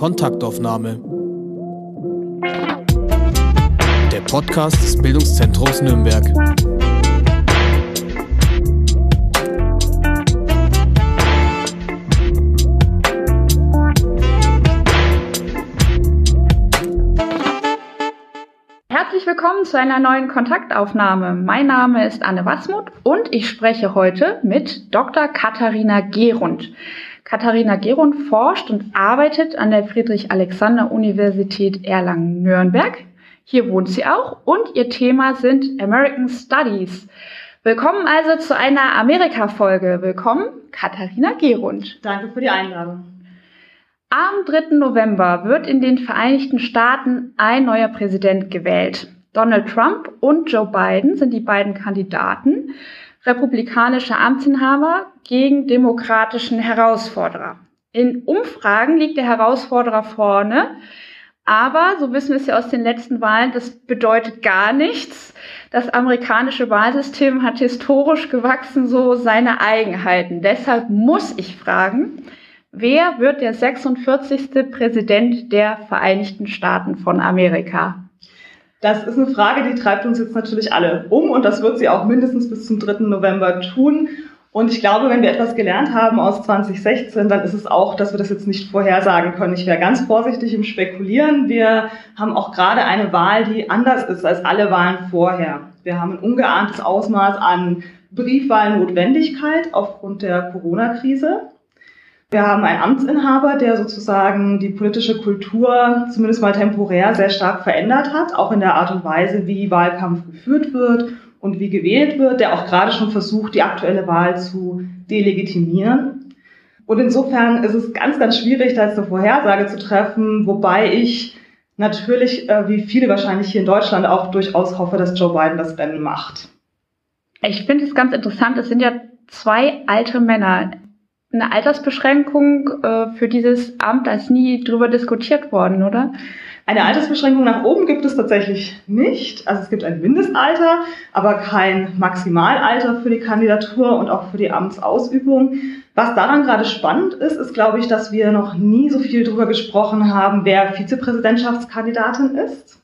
Kontaktaufnahme. Der Podcast des Bildungszentrums Nürnberg. Herzlich willkommen zu einer neuen Kontaktaufnahme. Mein Name ist Anne Watzmuth und ich spreche heute mit Dr. Katharina Gehrund. Katharina Gehrund forscht und arbeitet an der Friedrich-Alexander-Universität Erlangen-Nürnberg. Hier wohnt sie auch und ihr Thema sind American Studies. Willkommen also zu einer Amerika-Folge. Willkommen, Katharina Gehrund. Danke für die Einladung. Am 3. November wird in den Vereinigten Staaten ein neuer Präsident gewählt. Donald Trump und Joe Biden sind die beiden Kandidaten, republikanische Amtsinhaber gegen demokratischen Herausforderer. In Umfragen liegt der Herausforderer vorne, aber, so wissen wir es ja aus den letzten Wahlen, das bedeutet gar nichts. Das amerikanische Wahlsystem hat historisch gewachsen so seine Eigenheiten. Deshalb muss ich fragen, wer wird der 46. Präsident der Vereinigten Staaten von Amerika? Das ist eine Frage, die treibt uns jetzt natürlich alle um und das wird sie auch mindestens bis zum 3. November tun. Und ich glaube, wenn wir etwas gelernt haben aus 2016, dann ist es auch, dass wir das jetzt nicht vorhersagen können. Ich wäre ganz vorsichtig im Spekulieren. Wir haben auch gerade eine Wahl, die anders ist als alle Wahlen vorher. Wir haben ein ungeahntes Ausmaß an Briefwahlnotwendigkeit aufgrund der Corona-Krise. Wir haben einen Amtsinhaber, der sozusagen die politische Kultur zumindest mal temporär sehr stark verändert hat, auch in der Art und Weise, wie Wahlkampf geführt wird und wie gewählt wird, der auch gerade schon versucht, die aktuelle Wahl zu delegitimieren. Und insofern ist es ganz, ganz schwierig, da jetzt eine Vorhersage zu treffen, wobei ich natürlich, wie viele wahrscheinlich hier in Deutschland, auch durchaus hoffe, dass Joe Biden das Rennen macht. Ich finde es ganz interessant, es sind ja zwei alte Männer. Eine Altersbeschränkung für dieses Amt, da ist nie drüber diskutiert worden, oder? Eine Altersbeschränkung nach oben gibt es tatsächlich nicht. Also es gibt ein Mindestalter, aber kein Maximalalter für die Kandidatur und auch für die Amtsausübung. Was daran gerade spannend ist, ist, glaube ich, dass wir noch nie so viel drüber gesprochen haben, wer Vizepräsidentschaftskandidatin ist.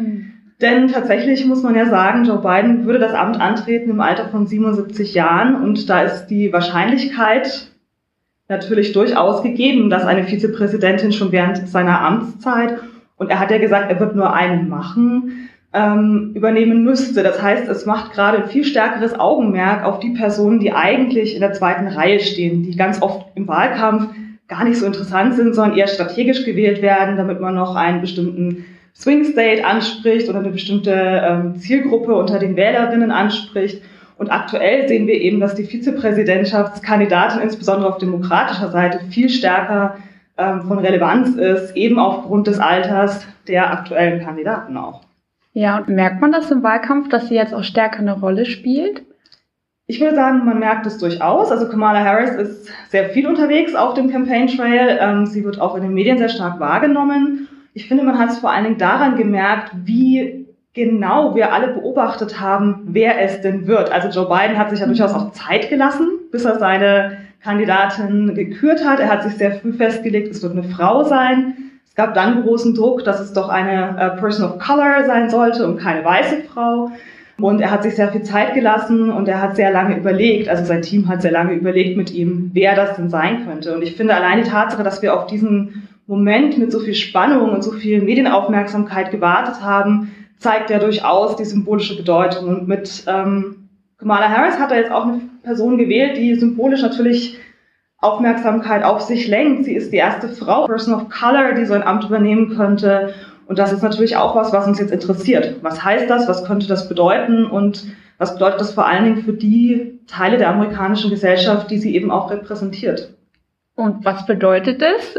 Denn tatsächlich muss man ja sagen, Joe Biden würde das Amt antreten im Alter von 77 Jahren und da ist die Wahrscheinlichkeit natürlich durchaus gegeben, dass eine Vizepräsidentin schon während seiner Amtszeit, und er hat ja gesagt, er wird nur einen machen, übernehmen müsste. Das heißt, es macht gerade ein viel stärkeres Augenmerk auf die Personen, die eigentlich in der zweiten Reihe stehen, die ganz oft im Wahlkampf gar nicht so interessant sind, sondern eher strategisch gewählt werden, damit man noch einen bestimmten Swing State anspricht oder eine bestimmte Zielgruppe unter den Wählerinnen anspricht. Und aktuell sehen wir eben, dass die Vizepräsidentschaftskandidatin insbesondere auf demokratischer Seite viel stärker von Relevanz ist, eben aufgrund des Alters der aktuellen Kandidaten auch. Ja, und merkt man das im Wahlkampf, dass sie jetzt auch stärker eine Rolle spielt? Ich würde sagen, man merkt es durchaus. Also Kamala Harris ist sehr viel unterwegs auf dem Campaign Trail. Sie wird auch in den Medien sehr stark wahrgenommen. Ich finde, man hat es vor allen Dingen daran gemerkt, wie genau wir alle beobachtet haben, wer es denn wird. Also Joe Biden hat sich ja durchaus auch Zeit gelassen, bis er seine Kandidatin gekürt hat. Er hat sich sehr früh festgelegt, es wird eine Frau sein. Es gab dann großen Druck, dass es doch eine Person of Color sein sollte und keine weiße Frau. Und er hat sich sehr viel Zeit gelassen und er hat sehr lange überlegt, also sein Team hat sehr lange überlegt mit ihm, wer das denn sein könnte. Und ich finde allein die Tatsache, dass wir auf diesen Moment mit so viel Spannung und so viel Medienaufmerksamkeit gewartet haben, zeigt ja durchaus die symbolische Bedeutung. Und mit Kamala Harris hat er jetzt auch eine Person gewählt, die symbolisch natürlich Aufmerksamkeit auf sich lenkt. Sie ist die erste Frau, Person of Color, die so ein Amt übernehmen könnte. Und das ist natürlich auch was uns jetzt interessiert. Was heißt das? Was könnte das bedeuten? Und was bedeutet das vor allen Dingen für die Teile der amerikanischen Gesellschaft, die sie eben auch repräsentiert? Und was bedeutet es?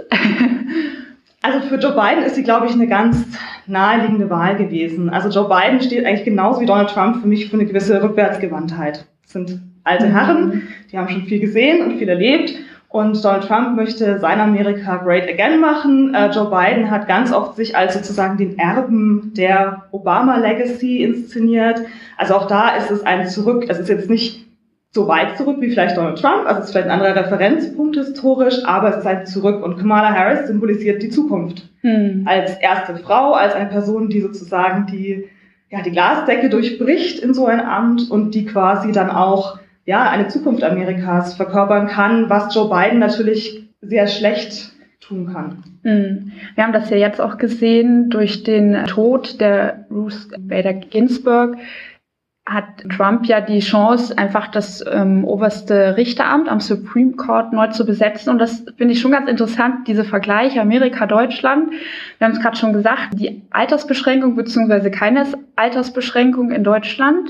Also für Joe Biden ist sie, glaube ich, eine ganz naheliegende Wahl gewesen. Also Joe Biden steht eigentlich genauso wie Donald Trump für mich für eine gewisse Rückwärtsgewandtheit. Das sind alte Herren, die haben schon viel gesehen und viel erlebt. Und Donald Trump möchte sein Amerika great again machen. Joe Biden hat ganz oft sich als sozusagen den Erben der Obama-Legacy inszeniert. Also auch da ist es ein Zurück. Das ist jetzt nicht so weit zurück wie vielleicht Donald Trump, also es ist vielleicht ein anderer Referenzpunkt historisch, aber es ist halt zurück und Kamala Harris symbolisiert die Zukunft. Als erste Frau, als eine Person, die sozusagen die Glasdecke durchbricht in so ein Amt und die quasi dann auch eine Zukunft Amerikas verkörpern kann, was Joe Biden natürlich sehr schlecht tun kann. Wir haben das ja jetzt auch gesehen durch den Tod der Ruth Bader Ginsburg, hat Trump ja die Chance, einfach das oberste Richteramt am Supreme Court neu zu besetzen. Und das finde ich schon ganz interessant, diese Vergleiche Amerika-Deutschland. Wir haben es gerade schon gesagt, die Altersbeschränkung bzw. keine Altersbeschränkung in Deutschland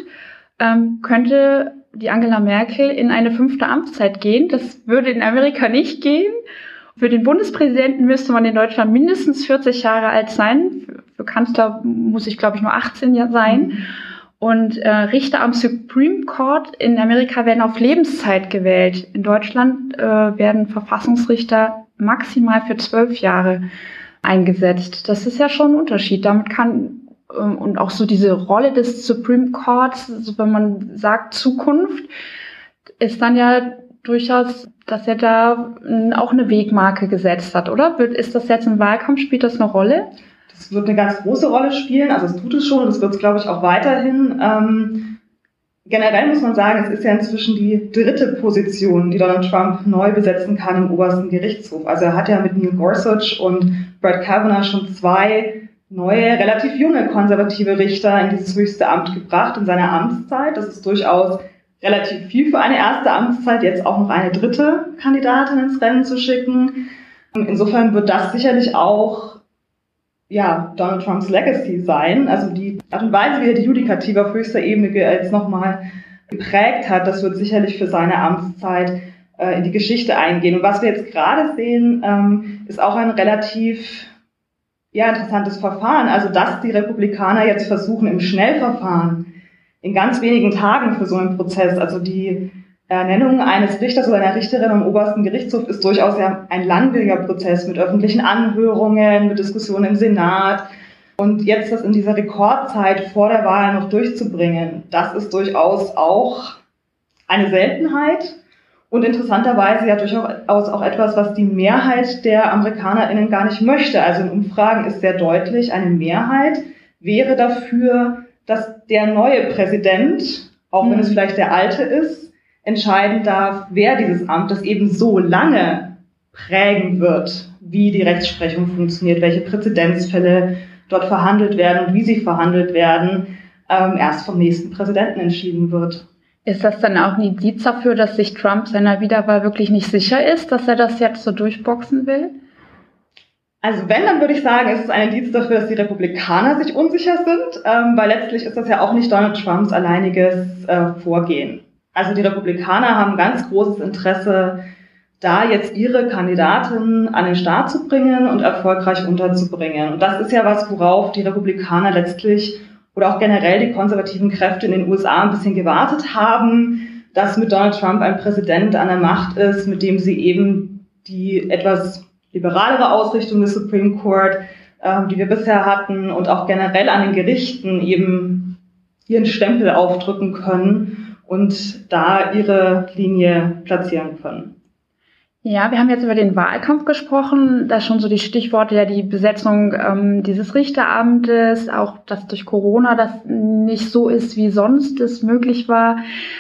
könnte die Angela Merkel in eine 5. Amtszeit gehen. Das würde in Amerika nicht gehen. Für den Bundespräsidenten müsste man in Deutschland mindestens 40 Jahre alt sein. Für Kanzler muss ich, glaube ich, nur 18 sein. Und Richter am Supreme Court in Amerika werden auf Lebenszeit gewählt. In Deutschland werden Verfassungsrichter maximal für 12 Jahre eingesetzt. Das ist ja schon ein Unterschied. Damit kann und auch so diese Rolle des Supreme Courts, so wenn man sagt Zukunft, ist dann ja durchaus, dass er da auch eine Wegmarke gesetzt hat, oder? Ist das jetzt im Wahlkampf, spielt das eine Rolle? Das wird eine ganz große Rolle spielen, also es tut es schon und es wird es, glaube ich, auch weiterhin. Generell muss man sagen, es ist ja inzwischen die 3. Position, die Donald Trump neu besetzen kann im obersten Gerichtshof. Also er hat ja mit Neil Gorsuch und Brett Kavanaugh schon 2 neue, relativ junge konservative Richter in dieses höchste Amt gebracht in seiner Amtszeit. Das ist durchaus relativ viel für eine erste Amtszeit, jetzt auch noch eine 3. Kandidatin ins Rennen zu schicken. Insofern wird das sicherlich auch Donald Trumps Legacy sein. Also die Art und Weise, wie er die Judikative auf höchster Ebene jetzt nochmal geprägt hat, das wird sicherlich für seine Amtszeit in die Geschichte eingehen. Und was wir jetzt gerade sehen, ist auch ein relativ interessantes Verfahren. Also dass die Republikaner jetzt versuchen, im Schnellverfahren in ganz wenigen Tagen für so einen Prozess, also die Ernennung eines Richters oder einer Richterin am obersten Gerichtshof ist durchaus ein langwieriger Prozess mit öffentlichen Anhörungen, mit Diskussionen im Senat. Und jetzt das in dieser Rekordzeit vor der Wahl noch durchzubringen, das ist durchaus auch eine Seltenheit und interessanterweise ja durchaus auch etwas, was die Mehrheit der AmerikanerInnen gar nicht möchte. Also in Umfragen ist sehr deutlich, eine Mehrheit wäre dafür, dass der neue Präsident, auch wenn es vielleicht der alte ist, entscheiden darf, wer dieses Amt, das eben so lange prägen wird, wie die Rechtsprechung funktioniert, welche Präzedenzfälle dort verhandelt werden und wie sie verhandelt werden, erst vom nächsten Präsidenten entschieden wird. Ist das dann auch ein Indiz dafür, dass sich Trump seiner Wiederwahl wirklich nicht sicher ist, dass er das jetzt so durchboxen will? Also wenn, dann würde ich sagen, ist es ein Indiz dafür, dass die Republikaner sich unsicher sind, weil letztlich ist das ja auch nicht Donald Trumps alleiniges Vorgehen. Also die Republikaner haben ganz großes Interesse, da jetzt ihre Kandidatin an den Start zu bringen und erfolgreich unterzubringen. Und das ist ja was, worauf die Republikaner letztlich oder auch generell die konservativen Kräfte in den USA ein bisschen gewartet haben, dass mit Donald Trump ein Präsident an der Macht ist, mit dem sie eben die etwas liberalere Ausrichtung des Supreme Court, die wir bisher hatten, und auch generell an den Gerichten eben ihren Stempel aufdrücken können und da ihre Linie platzieren können. Ja, wir haben jetzt über den Wahlkampf gesprochen, da schon so die Stichworte, die Besetzung dieses Richteramtes, auch dass durch Corona das nicht so ist, wie sonst es möglich war.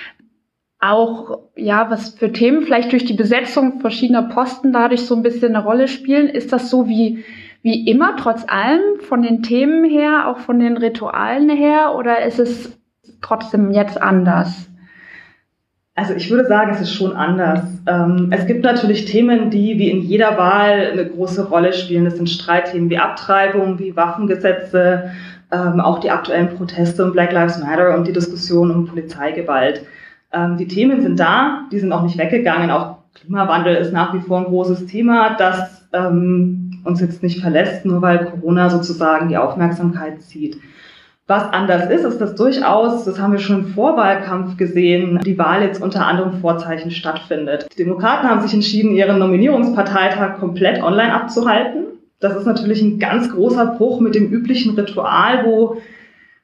Auch, was für Themen vielleicht durch die Besetzung verschiedener Posten dadurch so ein bisschen eine Rolle spielen. Ist das so wie immer, trotz allem, von den Themen her, auch von den Ritualen her, oder ist es trotzdem jetzt anders? Also ich würde sagen, es ist schon anders. Es gibt natürlich Themen, die wie in jeder Wahl eine große Rolle spielen. Das sind Streitthemen wie Abtreibung, wie Waffengesetze, auch die aktuellen Proteste um Black Lives Matter und die Diskussion um Polizeigewalt. Die Themen sind da, die sind auch nicht weggegangen. Auch Klimawandel ist nach wie vor ein großes Thema, das uns jetzt nicht verlässt, nur weil Corona sozusagen die Aufmerksamkeit zieht. Was anders ist, dass durchaus, das haben wir schon im Vorwahlkampf gesehen, die Wahl jetzt unter anderen Vorzeichen stattfindet. Die Demokraten haben sich entschieden, ihren Nominierungsparteitag komplett online abzuhalten. Das ist natürlich ein ganz großer Bruch mit dem üblichen Ritual, wo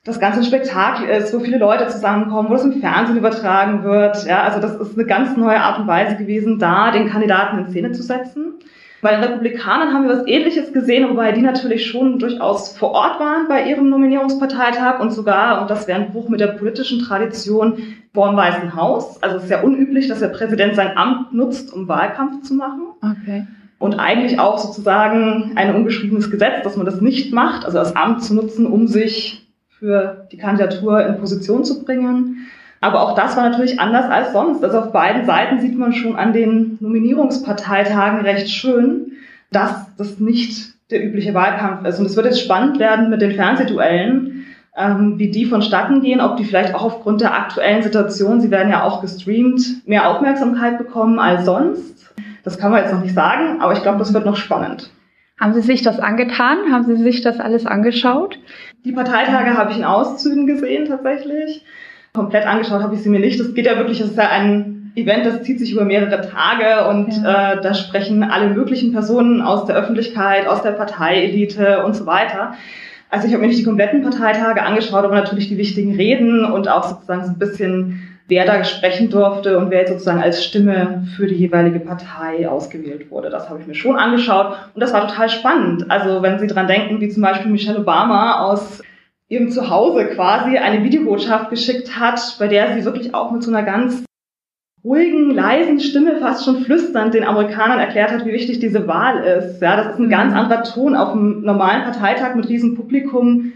das ganze Spektakel ist, wo viele Leute zusammenkommen, wo es im Fernsehen übertragen wird. Ja, also das ist eine ganz neue Art und Weise gewesen, da den Kandidaten in Szene zu setzen. Bei den Republikanern haben wir was Ähnliches gesehen, wobei die natürlich schon durchaus vor Ort waren bei ihrem Nominierungsparteitag und sogar, und das wäre ein Bruch mit der politischen Tradition, vor dem Weißen Haus. Also es ist ja unüblich, dass der Präsident sein Amt nutzt, um Wahlkampf zu machen. Okay. Und eigentlich auch sozusagen ein ungeschriebenes Gesetz, dass man das nicht macht, also das Amt zu nutzen, um sich für die Kandidatur in Position zu bringen. Aber auch das war natürlich anders als sonst. Also auf beiden Seiten sieht man schon an den Nominierungsparteitagen recht schön, dass das nicht der übliche Wahlkampf ist. Und es wird jetzt spannend werden mit den Fernsehduellen, wie die vonstatten gehen, ob die vielleicht auch aufgrund der aktuellen Situation, sie werden ja auch gestreamt, mehr Aufmerksamkeit bekommen als sonst. Das kann man jetzt noch nicht sagen, aber ich glaube, das wird noch spannend. Haben Sie sich das angetan? Haben Sie sich das alles angeschaut? Die Parteitage habe ich in Auszügen gesehen tatsächlich. Komplett angeschaut habe ich sie mir nicht. Das geht ja wirklich, das ist ja ein Event, das zieht sich über mehrere Tage und da sprechen alle möglichen Personen aus der Öffentlichkeit, aus der Parteielite und so weiter. Also ich habe mir nicht die kompletten Parteitage angeschaut, aber natürlich die wichtigen Reden und auch sozusagen so ein bisschen, wer da sprechen durfte und wer jetzt sozusagen als Stimme für die jeweilige Partei ausgewählt wurde. Das habe ich mir schon angeschaut und das war total spannend. Also wenn Sie dran denken, wie zum Beispiel Michelle Obama aus ihrem Zuhause quasi eine Videobotschaft geschickt hat, bei der sie wirklich auch mit so einer ganz ruhigen, leisen Stimme, fast schon flüsternd, den Amerikanern erklärt hat, wie wichtig diese Wahl ist. Ja, das ist ein ganz anderer Ton auf einem normalen Parteitag mit riesen Publikum.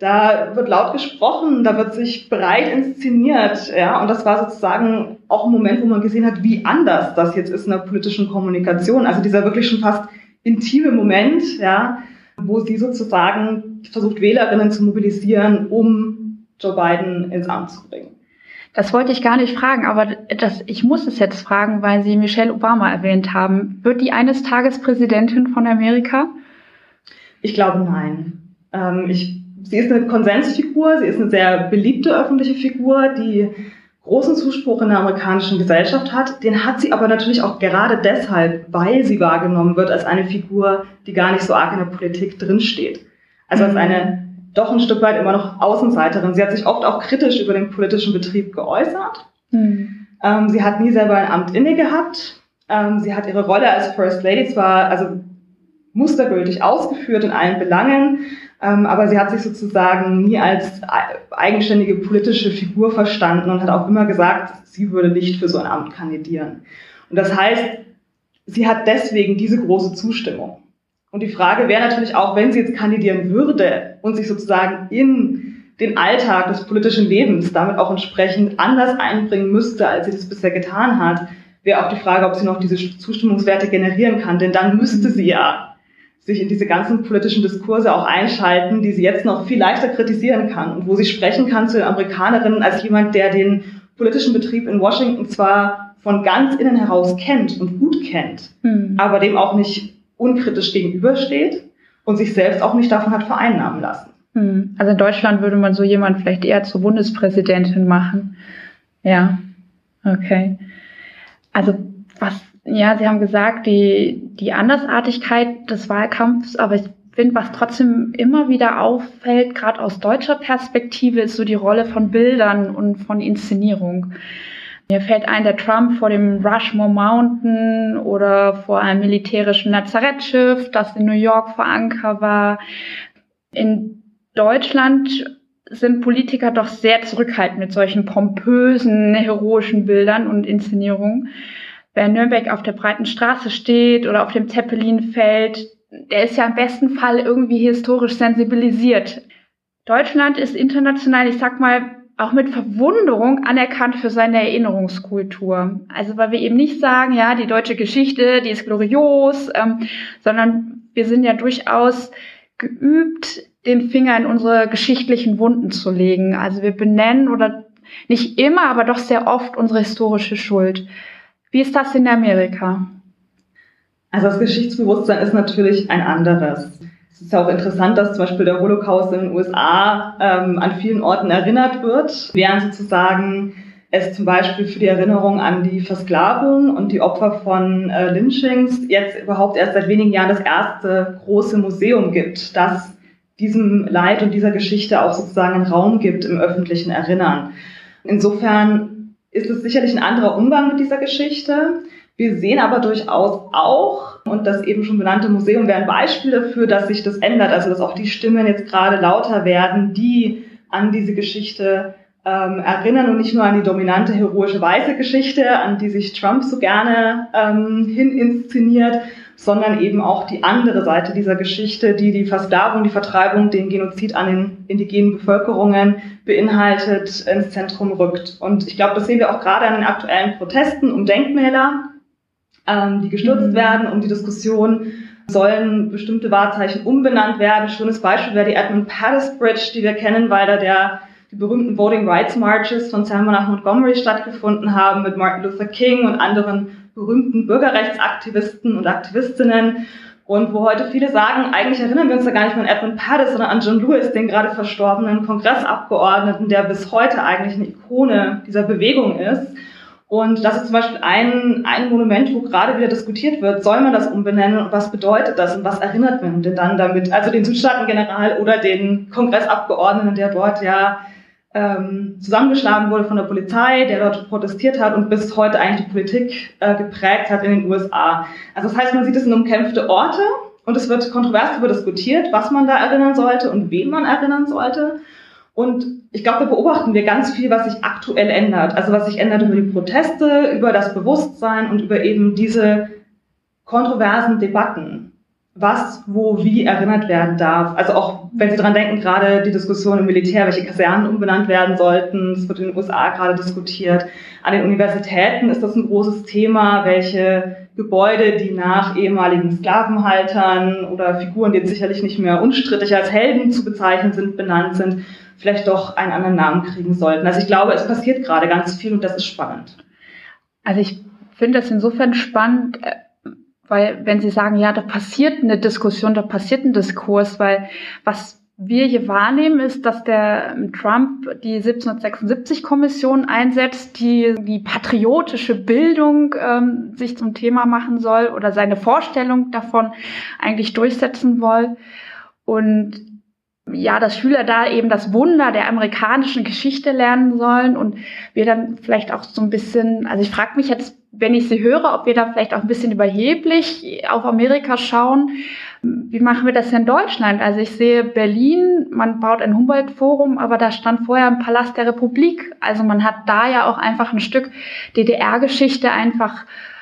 Da wird laut gesprochen, da wird sich breit inszeniert, ja, und das war sozusagen auch ein Moment, wo man gesehen hat, wie anders das jetzt ist in der politischen Kommunikation. Also dieser wirklich schon fast intime Moment, ja, wo sie sozusagen versucht, Wählerinnen zu mobilisieren, um Joe Biden ins Amt zu bringen. Das wollte ich gar nicht fragen, aber ich muss es jetzt fragen, weil Sie Michelle Obama erwähnt haben. Wird die eines Tages Präsidentin von Amerika? Ich glaube, nein. Sie ist eine Konsensfigur, sie ist eine sehr beliebte öffentliche Figur, die großen Zuspruch in der amerikanischen Gesellschaft hat. Den hat sie aber natürlich auch gerade deshalb, weil sie wahrgenommen wird als eine Figur, die gar nicht so arg in der Politik drinsteht. Also als eine doch ein Stück weit immer noch Außenseiterin. Sie hat sich oft auch kritisch über den politischen Betrieb geäußert. Sie hat nie selber ein Amt inne gehabt. Sie hat ihre Rolle als First Lady zwar mustergültig ausgeführt in allen Belangen, aber sie hat sich sozusagen nie als eigenständige politische Figur verstanden und hat auch immer gesagt, sie würde nicht für so ein Amt kandidieren. Und das heißt, sie hat deswegen diese große Zustimmung. Und die Frage wäre natürlich auch, wenn sie jetzt kandidieren würde und sich sozusagen in den Alltag des politischen Lebens damit auch entsprechend anders einbringen müsste, als sie das bisher getan hat, wäre auch die Frage, ob sie noch diese Zustimmungswerte generieren kann. Denn dann müsste sie ja sich in diese ganzen politischen Diskurse auch einschalten, die sie jetzt noch viel leichter kritisieren kann und wo sie sprechen kann zu den Amerikanerinnen als jemand, der den politischen Betrieb in Washington zwar von ganz innen heraus kennt und gut kennt, aber dem auch nicht unkritisch gegenübersteht und sich selbst auch nicht davon hat vereinnahmen lassen. Also in Deutschland würde man so jemand vielleicht eher zur Bundespräsidentin machen. Ja, okay. Also Sie haben gesagt, die Andersartigkeit des Wahlkampfs, aber ich finde, was trotzdem immer wieder auffällt, gerade aus deutscher Perspektive, ist so die Rolle von Bildern und von Inszenierung. Mir fällt ein, der Trump vor dem Rushmore Mountain oder vor einem militärischen Lazarettschiff, das in New York vor Anker war. In Deutschland sind Politiker doch sehr zurückhaltend mit solchen pompösen, heroischen Bildern und Inszenierungen. Wer in Nürnberg auf der breiten Straße steht oder auf dem Zeppelinfeld, der ist ja im besten Fall irgendwie historisch sensibilisiert. Deutschland ist international, ich sag mal, auch mit Verwunderung anerkannt für seine Erinnerungskultur. Also weil wir eben nicht sagen, ja, die deutsche Geschichte, die ist glorios, sondern wir sind ja durchaus geübt, den Finger in unsere geschichtlichen Wunden zu legen. Also wir benennen oder nicht immer, aber doch sehr oft unsere historische Schuld. Wie ist das in Amerika? Also das Geschichtsbewusstsein ist natürlich ein anderes. Es ist ja auch interessant, dass zum Beispiel der Holocaust in den USA an vielen Orten erinnert wird, während sozusagen es zum Beispiel für die Erinnerung an die Versklavung und die Opfer von Lynchings jetzt überhaupt erst seit wenigen Jahren das erste große Museum gibt, das diesem Leid und dieser Geschichte auch sozusagen einen Raum gibt im öffentlichen Erinnern. Insofern ist es sicherlich ein anderer Umgang mit dieser Geschichte. Wir sehen aber durchaus auch, und das eben schon benannte Museum wäre ein Beispiel dafür, dass sich das ändert, also dass auch die Stimmen jetzt gerade lauter werden, die an diese Geschichte erinnern und nicht nur an die dominante, heroische, weiße Geschichte, an die sich Trump so gerne hin inszeniert, sondern eben auch die andere Seite dieser Geschichte, die die Versklavung, die Vertreibung, den Genozid an den indigenen Bevölkerungen beinhaltet, ins Zentrum rückt. Und ich glaube, das sehen wir auch gerade an den aktuellen Protesten um Denkmäler, die gestürzt werden, um die Diskussion, sollen bestimmte Wahrzeichen umbenannt werden. Schönes Beispiel wäre die Edmund Pettus Bridge, die wir kennen, weil da die berühmten Voting Rights Marches von Selma nach Montgomery stattgefunden haben mit Martin Luther King und anderen berühmten Bürgerrechtsaktivisten und Aktivistinnen. Und wo heute viele sagen, eigentlich erinnern wir uns da gar nicht mehr an Edmund Pettus, sondern an John Lewis, den gerade verstorbenen Kongressabgeordneten, der bis heute eigentlich eine Ikone dieser Bewegung ist. Und das ist zum Beispiel ein Monument, wo gerade wieder diskutiert wird, soll man das umbenennen und was bedeutet das und was erinnert man denn dann damit? Also den Südstaatengeneral oder den Kongressabgeordneten, der dort ja zusammengeschlagen wurde von der Polizei, der dort protestiert hat und bis heute eigentlich die Politik geprägt hat in den USA. Also das heißt, man sieht es in umkämpfte Orte und es wird kontrovers darüber diskutiert, was man da erinnern sollte und wen man erinnern sollte. Und ich glaube, da beobachten wir ganz viel, was sich aktuell ändert. Also was sich ändert über die Proteste, über das Bewusstsein und über eben diese kontroversen Debatten, was, wo, wie erinnert werden darf. Also auch, wenn Sie dran denken, gerade die Diskussion im Militär, welche Kasernen umbenannt werden sollten, das wird in den USA gerade diskutiert. An den Universitäten ist das ein großes Thema, welche Gebäude, die nach ehemaligen Sklavenhaltern oder Figuren, die jetzt sicherlich nicht mehr unstrittig als Helden zu bezeichnen sind, benannt sind, vielleicht doch einen anderen Namen kriegen sollten. Also ich glaube, es passiert gerade ganz viel und das ist spannend. Also ich finde das insofern spannend, weil wenn Sie sagen, ja, da passiert eine Diskussion, da passiert ein Diskurs, weil was wir hier wahrnehmen, ist, dass der Trump die 1776-Kommission einsetzt, die patriotische Bildung sich zum Thema machen soll oder seine Vorstellung davon eigentlich durchsetzen will. Und ja, dass Schüler da eben das Wunder der amerikanischen Geschichte lernen sollen und wir dann vielleicht auch so ein bisschen, also ich frage mich jetzt, wenn ich Sie höre, ob wir da vielleicht auch ein bisschen überheblich auf Amerika schauen. Wie machen wir das in Deutschland? Also ich sehe Berlin, man baut ein Humboldt-Forum, aber da stand vorher ein Palast der Republik. Also man hat da ja auch einfach ein Stück DDR-Geschichte einfach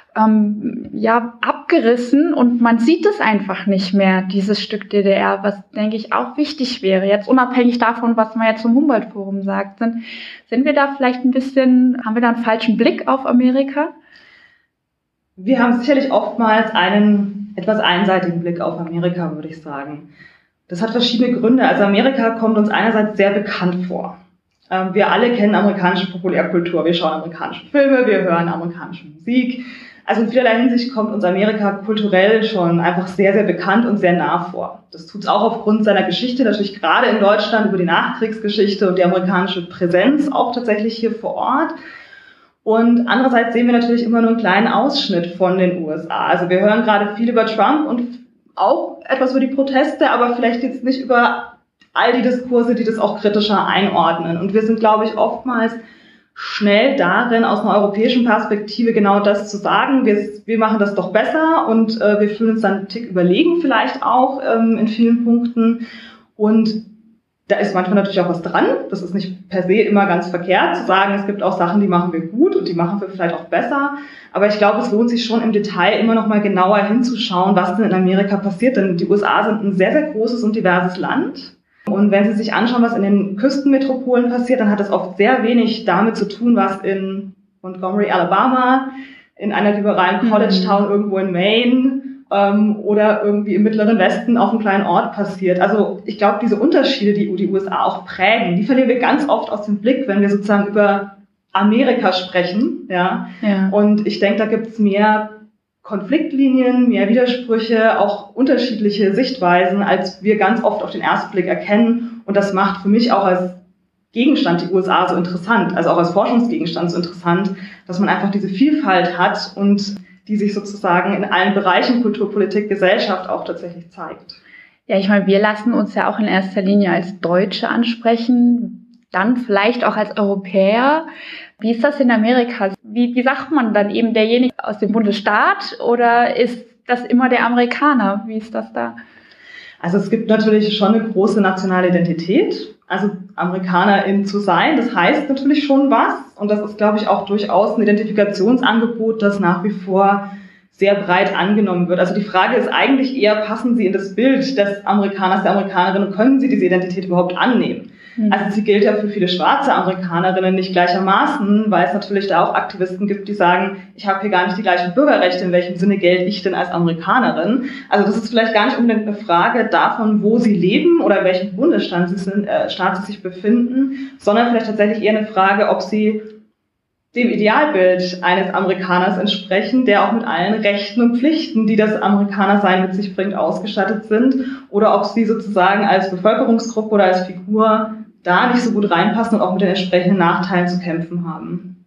abgerissen und man sieht es einfach nicht mehr, dieses Stück DDR, was, denke ich, auch wichtig wäre. Jetzt unabhängig davon, was man jetzt zum Humboldt-Forum sagt. Sind wir da vielleicht haben wir da einen falschen Blick auf Amerika? Wir haben sicherlich oftmals einen etwas einseitigen Blick auf Amerika, würde ich sagen. Das hat verschiedene Gründe. Also Amerika kommt uns einerseits sehr bekannt vor. Wir alle kennen amerikanische Populärkultur. Wir schauen amerikanische Filme, wir hören amerikanische Musik. Also in vielerlei Hinsicht kommt uns Amerika kulturell schon einfach sehr, sehr bekannt und sehr nah vor. Das tut es auch aufgrund seiner Geschichte, natürlich gerade in Deutschland über die Nachkriegsgeschichte und die amerikanische Präsenz auch tatsächlich hier vor Ort. Und andererseits sehen wir natürlich immer nur einen kleinen Ausschnitt von den USA. Also wir hören gerade viel über Trump und auch etwas über die Proteste, aber vielleicht jetzt nicht über all die Diskurse, die das auch kritischer einordnen. Und wir sind, glaube ich, oftmals schnell darin, aus einer europäischen Perspektive genau das zu sagen. Wir machen das doch besser und wir fühlen uns dann einen Tick überlegen vielleicht auch in vielen Punkten. Und da ist manchmal natürlich auch was dran. Das ist nicht per se immer ganz verkehrt, zu sagen, es gibt auch Sachen, die machen wir gut und die machen wir vielleicht auch besser. Aber ich glaube, es lohnt sich schon im Detail immer noch mal genauer hinzuschauen, was denn in Amerika passiert. Denn die USA sind ein sehr, sehr großes und diverses Land. Und wenn Sie sich anschauen, was in den Küstenmetropolen passiert, dann hat das oft sehr wenig damit zu tun, was in Montgomery, Alabama, in einer liberalen College-Town irgendwo in Maine oder irgendwie im Mittleren Westen auf einem kleinen Ort passiert. Also ich glaube, diese Unterschiede, die die USA auch prägen, die verlieren wir ganz oft aus dem Blick, wenn wir sozusagen über Amerika sprechen. Ja. Und ich denke, da gibt es mehr Konfliktlinien, mehr Widersprüche, auch unterschiedliche Sichtweisen, als wir ganz oft auf den ersten Blick erkennen. Und das macht für mich auch als Gegenstand die USA so interessant, also auch als Forschungsgegenstand so interessant, dass man einfach diese Vielfalt hat und die sich sozusagen in allen Bereichen Kultur, Politik, Gesellschaft auch tatsächlich zeigt. Ja, ich meine, wir lassen uns ja auch in erster Linie als Deutsche ansprechen, dann vielleicht auch als Europäer. Wie ist das in Amerika? Wie sagt man dann eben derjenige aus dem Bundesstaat oder ist das immer der Amerikaner? Wie ist das da? Also es gibt natürlich schon eine große nationale Identität. Also Amerikanerin zu sein, das heißt natürlich schon was. Und das ist, glaube ich, auch durchaus ein Identifikationsangebot, das nach wie vor sehr breit angenommen wird. Also die Frage ist eigentlich eher, passen Sie in das Bild des Amerikaners, der Amerikanerin und können Sie diese Identität überhaupt annehmen? Also sie gilt ja für viele schwarze Amerikanerinnen nicht gleichermaßen, weil es natürlich da auch Aktivisten gibt, die sagen, ich habe hier gar nicht die gleichen Bürgerrechte, in welchem Sinne gelte ich denn als Amerikanerin? Also das ist vielleicht gar nicht unbedingt eine Frage davon, wo sie leben oder in welchem Bundesstaat sie sich befinden, sondern vielleicht tatsächlich eher eine Frage, ob sie dem Idealbild eines Amerikaners entsprechen, der auch mit allen Rechten und Pflichten, die das Amerikanersein mit sich bringt, ausgestattet sind, oder ob sie sozusagen als Bevölkerungsgruppe oder als Figur da nicht so gut reinpassen und auch mit den entsprechenden Nachteilen zu kämpfen haben.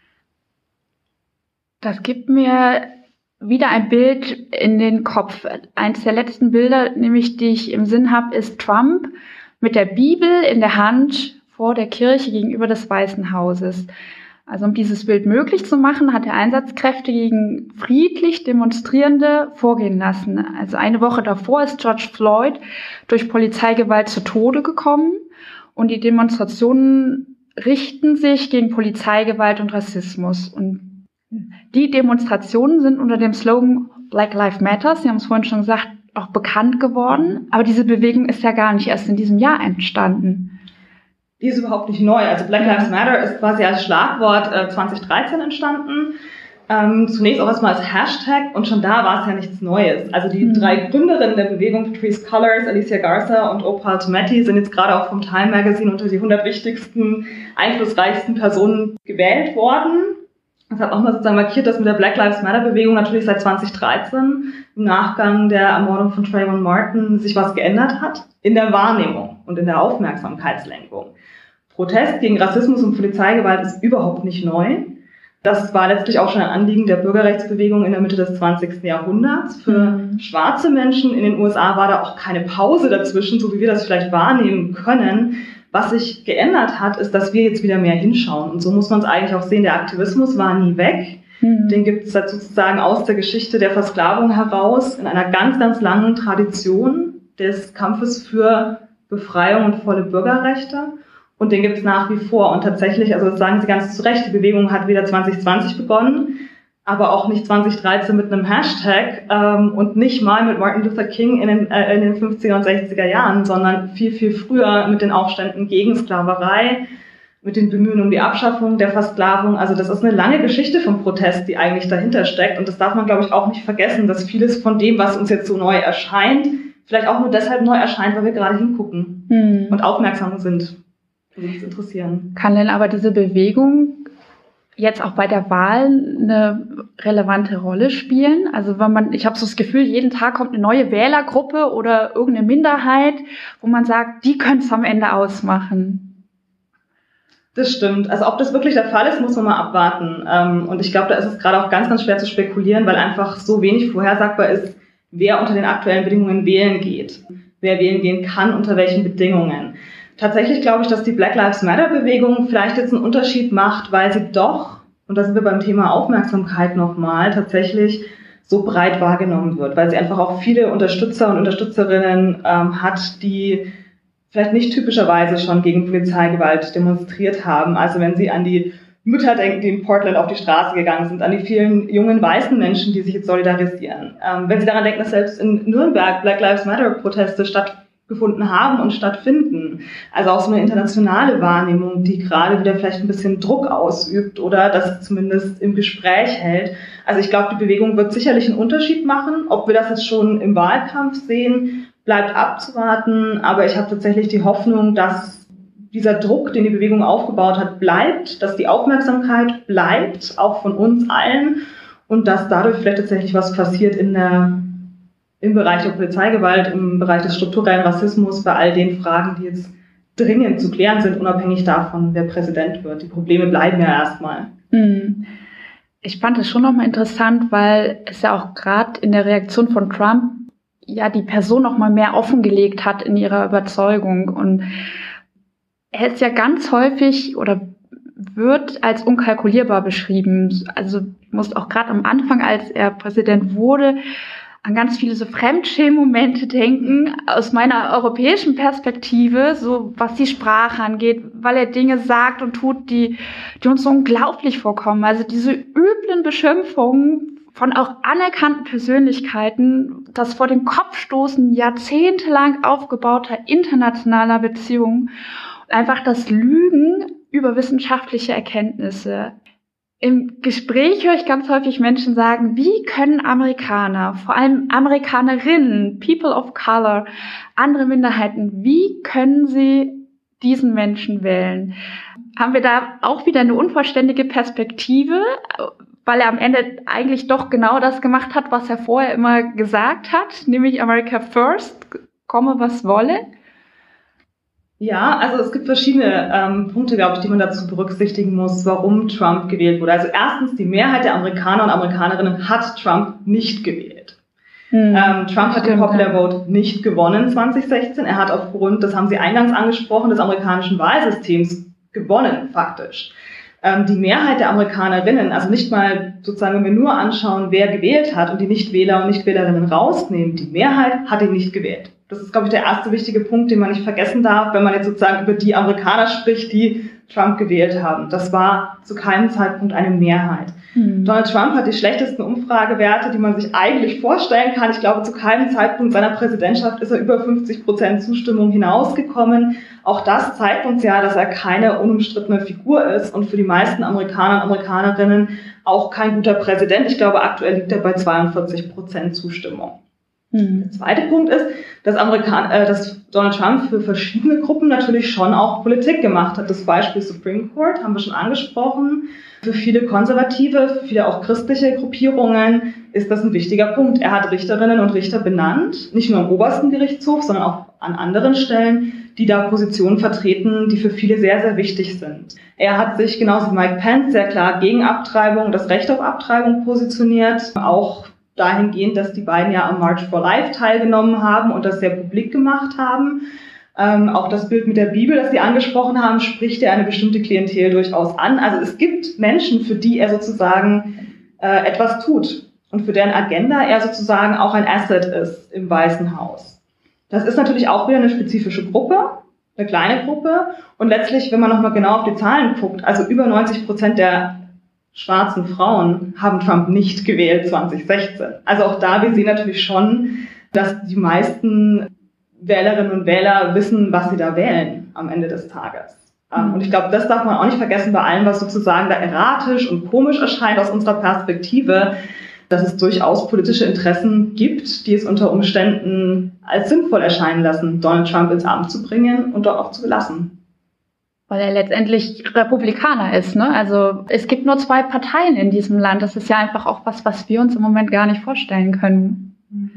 Das gibt mir wieder ein Bild in den Kopf. Eins der letzten Bilder, nämlich die ich im Sinn habe, ist Trump mit der Bibel in der Hand vor der Kirche gegenüber des Weißen Hauses. Also um dieses Bild möglich zu machen, hat er Einsatzkräfte gegen friedlich Demonstrierende vorgehen lassen. Also eine Woche davor ist George Floyd durch Polizeigewalt zu Tode gekommen und die Demonstrationen richten sich gegen Polizeigewalt und Rassismus. Und die Demonstrationen sind unter dem Slogan Black Lives Matter, Sie haben es vorhin schon gesagt, auch bekannt geworden. Aber diese Bewegung ist ja gar nicht erst in diesem Jahr entstanden. Die ist überhaupt nicht neu. Also Black Lives Matter ist quasi als Schlagwort 2013 entstanden. Zunächst auch erstmal als Hashtag und schon da war es ja nichts Neues. Also die drei Gründerinnen der Bewegung, Patrisse Cullors, Alicia Garza und Opal Tometi, sind jetzt gerade auch vom Time Magazine unter die 100 wichtigsten, einflussreichsten Personen gewählt worden. Das hat auch mal sozusagen markiert, dass mit der Black Lives Matter Bewegung natürlich seit 2013 im Nachgang der Ermordung von Trayvon Martin sich was geändert hat in der Wahrnehmung und in der Aufmerksamkeitslenkung. Protest gegen Rassismus und Polizeigewalt ist überhaupt nicht neu. Das war letztlich auch schon ein Anliegen der Bürgerrechtsbewegung in der Mitte des 20. Jahrhunderts. Für schwarze Menschen in den USA war da auch keine Pause dazwischen, so wie wir das vielleicht wahrnehmen können. Was sich geändert hat, ist, dass wir jetzt wieder mehr hinschauen. Und so muss man es eigentlich auch sehen. Der Aktivismus war nie weg. Den gibt es sozusagen aus der Geschichte der Versklavung heraus in einer ganz, ganz langen Tradition des Kampfes für Befreiung und volle Bürgerrechte. Und den gibt es nach wie vor. Und tatsächlich, also das sagen Sie ganz zu Recht, die Bewegung hat wieder 2020 begonnen, aber auch nicht 2013 mit einem Hashtag und nicht mal mit Martin Luther King in den 50er und 60er Jahren, sondern viel, viel früher mit den Aufständen gegen Sklaverei, mit den Bemühungen um die Abschaffung der Versklavung. Also das ist eine lange Geschichte von Protest, die eigentlich dahinter steckt. Und das darf man, glaube ich, auch nicht vergessen, dass vieles von dem, was uns jetzt so neu erscheint, vielleicht auch nur deshalb neu erscheint, weil wir gerade hingucken und aufmerksam sind. Uns interessieren. Kann denn aber diese Bewegung jetzt auch bei der Wahl eine relevante Rolle spielen? Also ich habe so das Gefühl, jeden Tag kommt eine neue Wählergruppe oder irgendeine Minderheit, wo man sagt, die können es am Ende ausmachen. Das stimmt. Also ob das wirklich der Fall ist, muss man mal abwarten. Und ich glaube, da ist es gerade auch ganz, ganz schwer zu spekulieren, weil einfach so wenig vorhersagbar ist, wer unter den aktuellen Bedingungen wählen geht, wer wählen gehen kann, unter welchen Bedingungen. Tatsächlich glaube ich, dass die Black Lives Matter Bewegung vielleicht jetzt einen Unterschied macht, weil sie doch, und da sind wir beim Thema Aufmerksamkeit nochmal, tatsächlich so breit wahrgenommen wird, weil sie einfach auch viele Unterstützer und Unterstützerinnen hat, die vielleicht nicht typischerweise schon gegen Polizeigewalt demonstriert haben. Also wenn Sie an die Mütter denken, die in Portland auf die Straße gegangen sind, an die vielen jungen weißen Menschen, die sich jetzt solidarisieren. Wenn Sie daran denken, dass selbst in Nürnberg Black Lives Matter Proteste stattgefunden haben und stattfinden. Also auch so eine internationale Wahrnehmung, die gerade wieder vielleicht ein bisschen Druck ausübt oder das zumindest im Gespräch hält. Also ich glaube, die Bewegung wird sicherlich einen Unterschied machen. Ob wir das jetzt schon im Wahlkampf sehen, bleibt abzuwarten. Aber ich habe tatsächlich die Hoffnung, dass dieser Druck, den die Bewegung aufgebaut hat, bleibt, dass die Aufmerksamkeit bleibt, auch von uns allen, und dass dadurch vielleicht tatsächlich was passiert im Bereich der Polizeigewalt, im Bereich des strukturellen Rassismus, bei all den Fragen, die jetzt dringend zu klären sind, unabhängig davon, wer Präsident wird. Die Probleme bleiben ja erstmal. Ich fand es schon nochmal interessant, weil es ja auch gerade in der Reaktion von Trump die Person noch mal mehr offengelegt hat in ihrer Überzeugung. Und er ist ja ganz häufig oder wird als unkalkulierbar beschrieben. Also ich musste auch gerade am Anfang, als er Präsident wurde, an ganz viele so Fremdschämen-Momente denken, aus meiner europäischen Perspektive, so was die Sprache angeht, weil er Dinge sagt und tut, die uns so unglaublich vorkommen. Also diese üblen Beschimpfungen von auch anerkannten Persönlichkeiten, das vor dem Kopfstoßen jahrzehntelang aufgebauter internationaler Beziehungen, einfach das Lügen über wissenschaftliche Erkenntnisse. Im Gespräch höre ich ganz häufig Menschen sagen, wie können Amerikaner, vor allem Amerikanerinnen, People of Color, andere Minderheiten, wie können sie diesen Menschen wählen? Haben wir da auch wieder eine unvollständige Perspektive, weil er am Ende eigentlich doch genau das gemacht hat, was er vorher immer gesagt hat, nämlich America First, komme was wolle? Ja, also es gibt verschiedene Punkte, glaube ich, die man dazu berücksichtigen muss, warum Trump gewählt wurde. Also erstens, die Mehrheit der Amerikaner und Amerikanerinnen hat Trump nicht gewählt. Trump hat den Popular Vote nicht gewonnen 2016. Er hat aufgrund, das haben Sie eingangs angesprochen, des amerikanischen Wahlsystems gewonnen, faktisch. Die Mehrheit der Amerikanerinnen, also nicht mal sozusagen, wenn wir nur anschauen, wer gewählt hat und die Nichtwähler und Nichtwählerinnen rausnehmen, die Mehrheit hat ihn nicht gewählt. Das ist, glaube ich, der erste wichtige Punkt, den man nicht vergessen darf, wenn man jetzt sozusagen über die Amerikaner spricht, die Trump gewählt haben. Das war zu keinem Zeitpunkt eine Mehrheit. Donald Trump hat die schlechtesten Umfragewerte, die man sich eigentlich vorstellen kann. Ich glaube, zu keinem Zeitpunkt seiner Präsidentschaft ist er über 50% Zustimmung hinausgekommen. Auch das zeigt uns ja, dass er keine unumstrittene Figur ist und für die meisten Amerikaner und Amerikanerinnen auch kein guter Präsident. Ich glaube, aktuell liegt er bei 42% Zustimmung. Der zweite Punkt ist, dass Donald Trump für verschiedene Gruppen natürlich schon auch Politik gemacht hat. Das Beispiel Supreme Court haben wir schon angesprochen. Für viele Konservative, für viele auch christliche Gruppierungen ist das ein wichtiger Punkt. Er hat Richterinnen und Richter benannt, nicht nur im obersten Gerichtshof, sondern auch an anderen Stellen, die da Positionen vertreten, die für viele sehr, sehr wichtig sind. Er hat sich genauso wie Mike Pence sehr klar gegen Abtreibung, das Recht auf Abtreibung positioniert, auch dahingehend, dass die beiden ja am March for Life teilgenommen haben und das sehr publik gemacht haben. Auch das Bild mit der Bibel, das Sie angesprochen haben, spricht ja eine bestimmte Klientel durchaus an. Also es gibt Menschen, für die er sozusagen etwas tut und für deren Agenda er sozusagen auch ein Asset ist im Weißen Haus. Das ist natürlich auch wieder eine spezifische Gruppe, eine kleine Gruppe. Und letztlich, wenn man nochmal genau auf die Zahlen guckt, also über 90% der schwarzen Frauen haben Trump nicht gewählt 2016. Also auch da, wir sehen natürlich schon, dass die meisten Wählerinnen und Wähler wissen, was sie da wählen am Ende des Tages. Und ich glaube, das darf man auch nicht vergessen bei allem, was sozusagen da erratisch und komisch erscheint aus unserer Perspektive, dass es durchaus politische Interessen gibt, die es unter Umständen als sinnvoll erscheinen lassen, Donald Trump ins Amt zu bringen und dort auch zu belassen. Weil er letztendlich Republikaner ist, ne? Also es gibt nur 2 Parteien in diesem Land. Das ist ja einfach auch was wir uns im Moment gar nicht vorstellen können.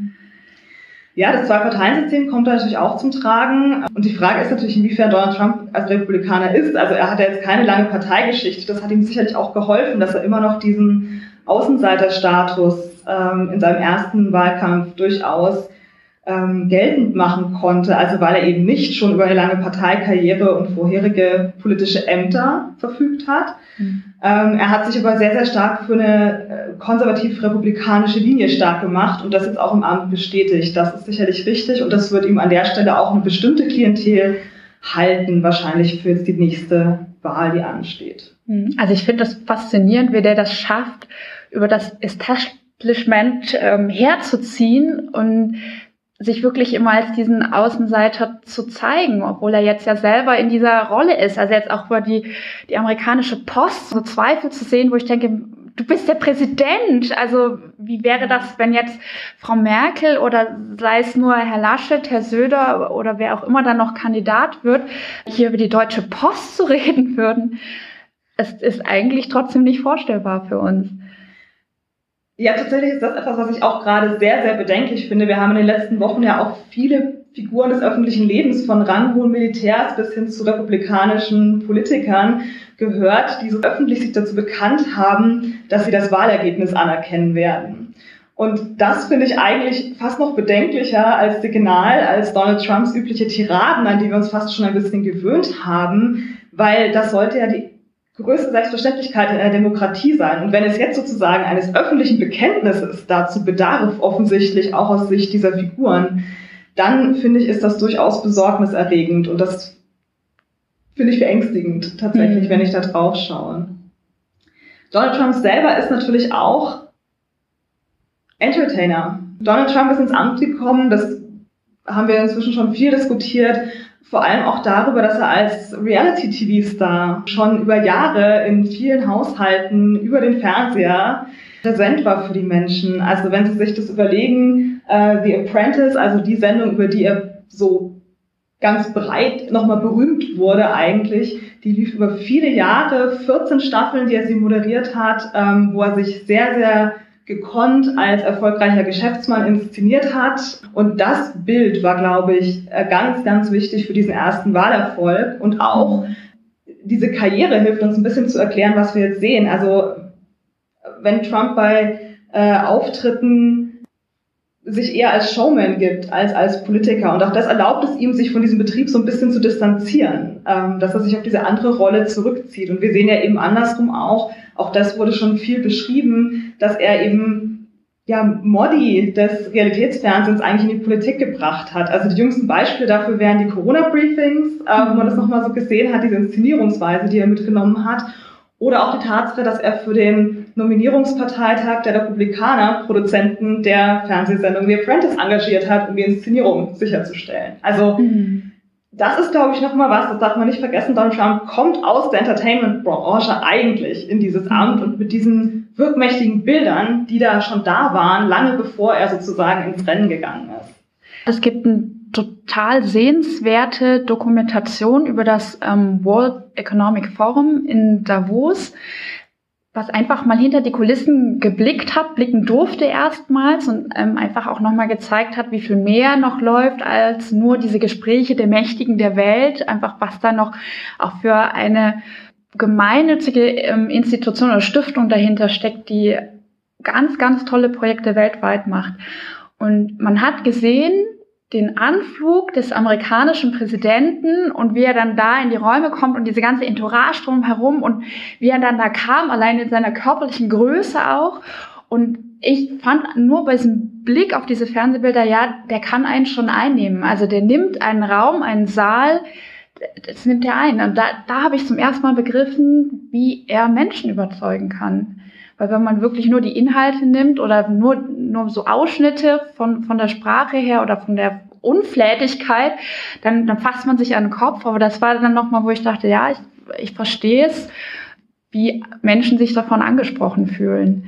Ja, das Zwei-Parteien-System kommt da natürlich auch zum Tragen. Und die Frage ist natürlich, inwiefern Donald Trump als Republikaner ist. Also er hat ja jetzt keine lange Parteigeschichte. Das hat ihm sicherlich auch geholfen, dass er immer noch diesen Außenseiterstatus in seinem ersten Wahlkampf durchaus geltend machen konnte, also weil er eben nicht schon über eine lange Parteikarriere und vorherige politische Ämter verfügt hat. Er hat sich aber sehr, sehr stark für eine konservativ-republikanische Linie stark gemacht und das jetzt auch im Amt bestätigt. Das ist sicherlich richtig und das wird ihm an der Stelle auch eine bestimmte Klientel halten, wahrscheinlich für jetzt die nächste Wahl, die ansteht. Also ich finde das faszinierend, wie der das schafft, über das Establishment herzuziehen und sich wirklich immer als diesen Außenseiter zu zeigen, obwohl er jetzt ja selber in dieser Rolle ist. Also jetzt auch über die amerikanische Post so Zweifel zu sehen, wo ich denke, du bist der Präsident. Also wie wäre das, wenn jetzt Frau Merkel oder sei es nur Herr Laschet, Herr Söder oder wer auch immer dann noch Kandidat wird, hier über die Deutsche Post zu reden würden? Es ist eigentlich trotzdem nicht vorstellbar für uns. Ja, tatsächlich ist das etwas, was ich auch gerade sehr, sehr bedenklich finde. Wir haben in den letzten Wochen ja auch viele Figuren des öffentlichen Lebens, von ranghohen Militärs bis hin zu republikanischen Politikern, gehört, die so öffentlich sich dazu bekannt haben, dass sie das Wahlergebnis anerkennen werden. Und das finde ich eigentlich fast noch bedenklicher als Signal, als Donald Trumps übliche Tiraden, an die wir uns fast schon ein bisschen gewöhnt haben, weil das sollte ja die größte Selbstverständlichkeit in einer Demokratie sein. Und wenn es jetzt sozusagen eines öffentlichen Bekenntnisses dazu bedarf, offensichtlich auch aus Sicht dieser Figuren, dann finde ich, ist das durchaus besorgniserregend. Und das finde ich beängstigend tatsächlich, wenn ich da drauf schaue. Donald Trump selber ist natürlich auch Entertainer. Donald Trump ist ins Amt gekommen, das haben wir inzwischen schon viel diskutiert, vor allem auch darüber, dass er als Reality-TV-Star schon über Jahre in vielen Haushalten über den Fernseher präsent war für die Menschen. Also wenn Sie sich das überlegen, The Apprentice, also die Sendung, über die er so ganz breit nochmal berühmt wurde eigentlich, die lief über viele Jahre, 14 Staffeln, die er sie moderiert hat, wo er sich sehr, sehr gekonnt als erfolgreicher Geschäftsmann inszeniert hat. Und das Bild war, glaube ich, ganz, ganz wichtig für diesen ersten Wahlerfolg. Und auch diese Karriere hilft uns ein bisschen zu erklären, was wir jetzt sehen. Also wenn Trump bei Auftritten sich eher als Showman gibt als Politiker. Und auch das erlaubt es ihm, sich von diesem Betrieb so ein bisschen zu distanzieren, dass er sich auf diese andere Rolle zurückzieht. Und wir sehen ja eben andersrum auch das wurde schon viel beschrieben, dass er eben Modi des Realitätsfernsehens eigentlich in die Politik gebracht hat. Also die jüngsten Beispiele dafür wären die Corona-Briefings, wo man das nochmal so gesehen hat, diese Inszenierungsweise, die er mitgenommen hat. Oder auch die Tatsache, dass er für den Nominierungsparteitag der Republikaner Produzenten der Fernsehsendung The Apprentice engagiert hat, um die Inszenierung sicherzustellen. Also das ist, glaube ich, nochmal was, das darf man nicht vergessen. Donald Trump kommt aus der Entertainment-Branche eigentlich in dieses Amt und mit diesen wirkmächtigen Bildern, die da schon da waren, lange bevor er sozusagen ins Rennen gegangen ist. Es gibt eine total sehenswerte Dokumentation über das World Economic Forum in Davos, was einfach mal hinter die Kulissen blicken durfte erstmals und einfach auch nochmal gezeigt hat, wie viel mehr noch läuft als nur diese Gespräche der Mächtigen der Welt, einfach was da noch auch für eine gemeinnützige Institution oder Stiftung dahinter steckt, die ganz, ganz tolle Projekte weltweit macht. Und man hat gesehen, den Anflug des amerikanischen Präsidenten und wie er dann da in die Räume kommt und diese ganze Entourage drumherum und wie er dann da kam, allein in seiner körperlichen Größe auch. Und ich fand nur bei diesem Blick auf diese Fernsehbilder, der kann einen schon einnehmen. Also der nimmt einen Raum, einen Saal, das nimmt er ein. Und da habe ich zum ersten Mal begriffen, wie er Menschen überzeugen kann. Weil wenn man wirklich nur die Inhalte nimmt oder nur so Ausschnitte von der Sprache her oder von der Unflätigkeit, dann fasst man sich an den Kopf. Aber das war dann nochmal, wo ich dachte, ich verstehe es, wie Menschen sich davon angesprochen fühlen.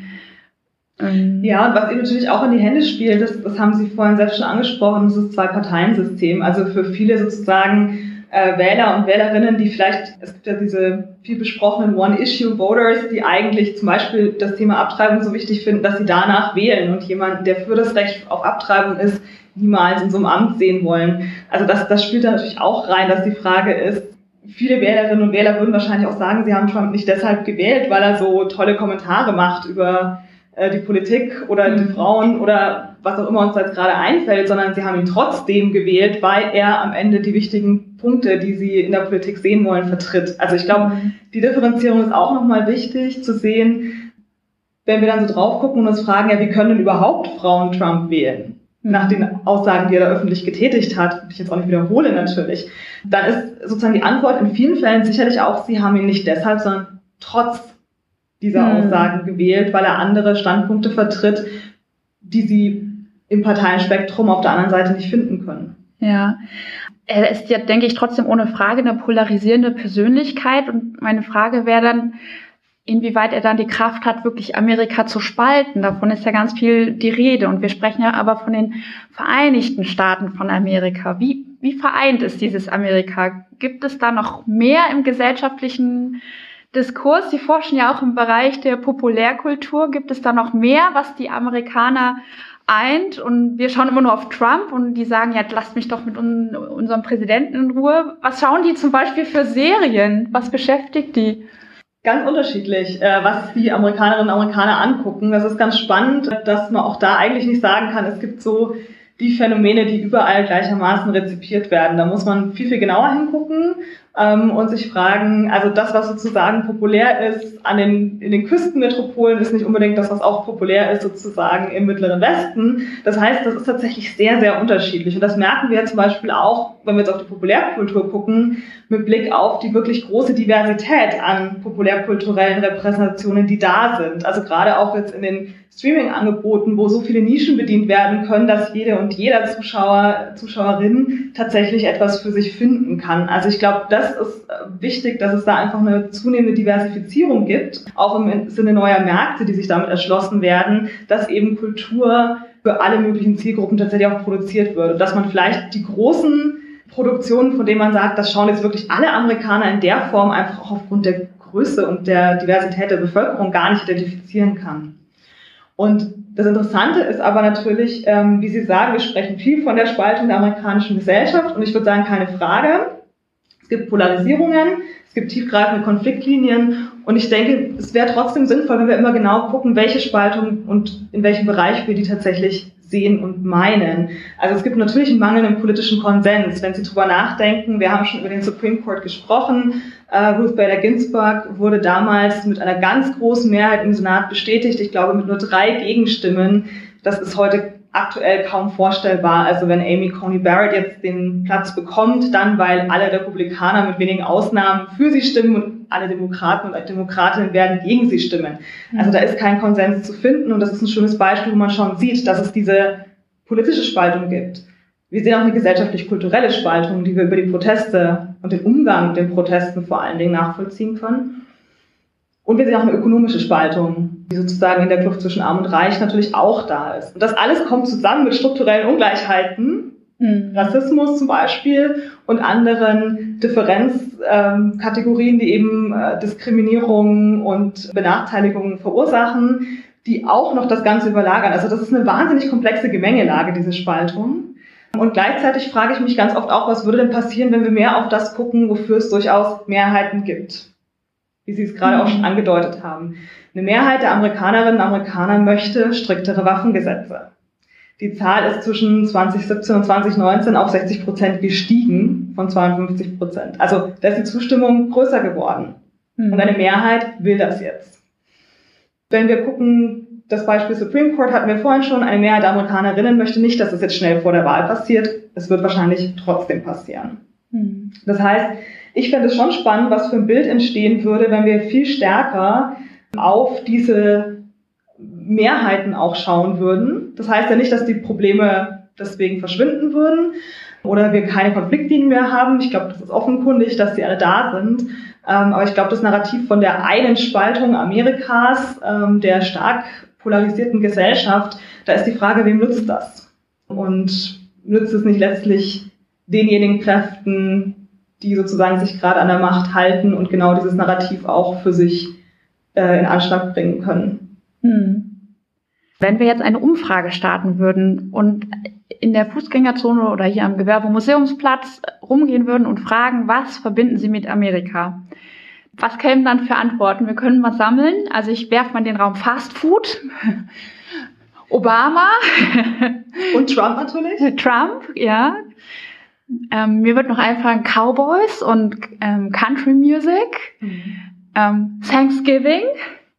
Ja, und was ihm natürlich auch in die Hände spielt, das haben Sie vorhin selbst schon angesprochen, das ist Zwei-Parteien-System. Also für viele sozusagen Wähler und Wählerinnen, die vielleicht, es gibt ja diese viel besprochenen One-Issue-Voters, die eigentlich zum Beispiel das Thema Abtreibung so wichtig finden, dass sie danach wählen und jemanden, der für das Recht auf Abtreibung ist, niemals in so einem Amt sehen wollen. Also das spielt da natürlich auch rein, dass die Frage ist, viele Wählerinnen und Wähler würden wahrscheinlich auch sagen, sie haben Trump nicht deshalb gewählt, weil er so tolle Kommentare macht über die Politik oder die Frauen oder was auch immer uns jetzt gerade einfällt, sondern sie haben ihn trotzdem gewählt, weil er am Ende die wichtigen Punkte, die sie in der Politik sehen wollen, vertritt. Also ich glaube, die Differenzierung ist auch nochmal wichtig zu sehen, wenn wir dann so drauf gucken und uns fragen, wie können denn überhaupt Frauen Trump wählen? Nach den Aussagen, die er da öffentlich getätigt hat, die ich jetzt auch nicht wiederhole natürlich, dann ist sozusagen die Antwort in vielen Fällen sicherlich auch, sie haben ihn nicht deshalb, sondern trotz dieser Aussagen gewählt, weil er andere Standpunkte vertritt, die sie im Parteienspektrum auf der anderen Seite nicht finden können. Ja, er ist ja, denke ich, trotzdem ohne Frage eine polarisierende Persönlichkeit. Und meine Frage wäre dann, inwieweit er dann die Kraft hat, wirklich Amerika zu spalten. Davon ist ja ganz viel die Rede. Und wir sprechen ja aber von den Vereinigten Staaten von Amerika. Wie vereint ist dieses Amerika? Gibt es da noch mehr im gesellschaftlichen Diskurs? Sie forschen ja auch im Bereich der Populärkultur. Gibt es da noch mehr, was die Amerikaner eint? Und wir schauen immer nur auf Trump und die sagen, lasst mich doch mit unserem Präsidenten in Ruhe. Was schauen die zum Beispiel für Serien? Was beschäftigt die? Ganz unterschiedlich, was die Amerikanerinnen und Amerikaner angucken. Das ist ganz spannend, dass man auch da eigentlich nicht sagen kann, es gibt so die Phänomene, die überall gleichermaßen rezipiert werden. Da muss man viel, viel genauer hingucken und sich fragen, also das, was sozusagen populär ist in den Küstenmetropolen, ist nicht unbedingt das, was auch populär ist sozusagen im Mittleren Westen. Das heißt, das ist tatsächlich sehr, sehr unterschiedlich. Und das merken wir zum Beispiel auch, wenn wir jetzt auf die Populärkultur gucken, mit Blick auf die wirklich große Diversität an populärkulturellen Repräsentationen, die da sind. Also gerade auch jetzt in den Streaming-Angeboten, wo so viele Nischen bedient werden können, dass jede und jeder Zuschauer, Zuschauerin tatsächlich etwas für sich finden kann. Also ich glaube, das ist wichtig, dass es da einfach eine zunehmende Diversifizierung gibt, auch im Sinne neuer Märkte, die sich damit erschlossen werden, dass eben Kultur für alle möglichen Zielgruppen tatsächlich auch produziert wird. Und dass man vielleicht die großen Produktionen, von denen man sagt, das schauen jetzt wirklich alle Amerikaner in der Form einfach auch aufgrund der Größe und der Diversität der Bevölkerung gar nicht identifizieren kann. Und das Interessante ist aber natürlich, wie Sie sagen, wir sprechen viel von der Spaltung der amerikanischen Gesellschaft und ich würde sagen, keine Frage. Es gibt Polarisierungen, es gibt tiefgreifende Konfliktlinien und ich denke, es wäre trotzdem sinnvoll, wenn wir immer genau gucken, welche Spaltung und in welchem Bereich wir die tatsächlich sehen und meinen. Also es gibt natürlich einen mangelnden politischen Konsens. Wenn Sie drüber nachdenken, wir haben schon über den Supreme Court gesprochen, Ruth Bader Ginsburg wurde damals mit einer ganz großen Mehrheit im Senat bestätigt, ich glaube mit nur 3 Gegenstimmen. Das ist heute aktuell kaum vorstellbar. Also wenn Amy Coney Barrett jetzt den Platz bekommt, dann weil alle Republikaner mit wenigen Ausnahmen für sie stimmen und alle Demokraten und Demokratinnen werden gegen sie stimmen. Also da ist kein Konsens zu finden und das ist ein schönes Beispiel, wo man schon sieht, dass es diese politische Spaltung gibt. Wir sehen auch eine gesellschaftlich-kulturelle Spaltung, die wir über die Proteste und den Umgang mit den Protesten vor allen Dingen nachvollziehen können. Und wir sehen auch eine ökonomische Spaltung, die sozusagen in der Kluft zwischen Arm und Reich natürlich auch da ist. Und das alles kommt zusammen mit strukturellen Ungleichheiten, Rassismus zum Beispiel und anderen Differenzkategorien, die eben Diskriminierung und Benachteiligungen verursachen, die auch noch das Ganze überlagern. Also das ist eine wahnsinnig komplexe Gemengelage, diese Spaltung. Und gleichzeitig frage ich mich ganz oft auch, was würde denn passieren, wenn wir mehr auf das gucken, wofür es durchaus Mehrheiten gibt, wie Sie es gerade auch schon angedeutet haben. Eine Mehrheit der Amerikanerinnen und Amerikaner möchte striktere Waffengesetze. Die Zahl ist zwischen 2017 und 2019 auf 60% gestiegen, von 52%. Also da ist die Zustimmung größer geworden. Und eine Mehrheit will das jetzt. Wenn wir gucken, das Beispiel Supreme Court hatten wir vorhin schon, eine Mehrheit der Amerikanerinnen möchte nicht, dass es jetzt schnell vor der Wahl passiert. Es wird wahrscheinlich trotzdem passieren. Das heißt, ich fände es schon spannend, was für ein Bild entstehen würde, wenn wir viel stärker auf diese Mehrheiten auch schauen würden. Das heißt ja nicht, dass die Probleme deswegen verschwinden würden oder wir keine Konfliktlinien mehr haben. Ich glaube, das ist offenkundig, dass die alle da sind. Aber ich glaube, das Narrativ von der einen Spaltung Amerikas, der stark polarisierten Gesellschaft, da ist die Frage, wem nützt das? Und nützt es nicht letztlich denjenigen Kräften, die sozusagen sich gerade an der Macht halten und genau dieses Narrativ auch für sich in Anschlag bringen können? Wenn wir jetzt eine Umfrage starten würden und in der Fußgängerzone oder hier am Gewerbe- und Museumsplatz rumgehen würden und fragen, was verbinden Sie mit Amerika? Was kämen dann für Antworten? Wir können was sammeln. Also ich werfe mal in den Raum Fast Food, Obama und Trump natürlich. Trump, ja. Mir wird noch einfallen Cowboys und Country Music, Thanksgiving,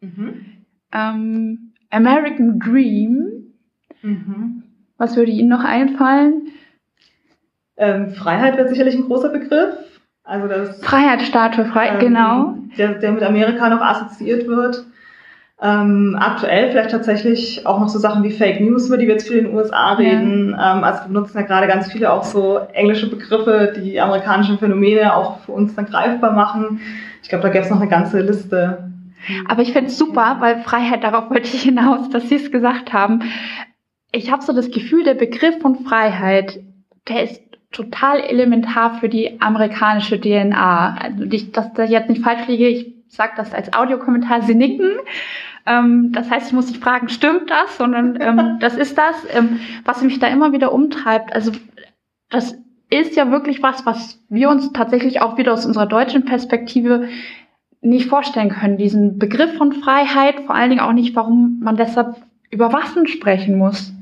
American Dream. Was würde Ihnen noch einfallen? Freiheit wird sicherlich ein großer Begriff. Also das Freiheitsstatue, genau. Der mit Amerika noch assoziiert wird. Aktuell vielleicht tatsächlich auch noch so Sachen wie Fake News, über die wir jetzt viel in den USA reden. Also wir benutzen ja gerade ganz viele auch so englische Begriffe, die amerikanischen Phänomene auch für uns dann greifbar machen. Ich glaube, da gäbe es noch eine ganze Liste. Aber ich finde es super, weil Freiheit, darauf wollte ich hinaus, dass Sie es gesagt haben. Ich habe so das Gefühl, der Begriff von Freiheit, der ist total elementar für die amerikanische DNA. Also dass ich jetzt nicht falsch liege, ich sage das als Audiokommentar, Sie nicken. Das heißt, ich muss nicht fragen, stimmt das? Sondern das ist das, was mich da immer wieder umtreibt. Also das ist ja wirklich was wir uns tatsächlich auch wieder aus unserer deutschen Perspektive nicht vorstellen können, diesen Begriff von Freiheit, vor allen Dingen auch nicht, warum man deshalb über Waffen sprechen muss.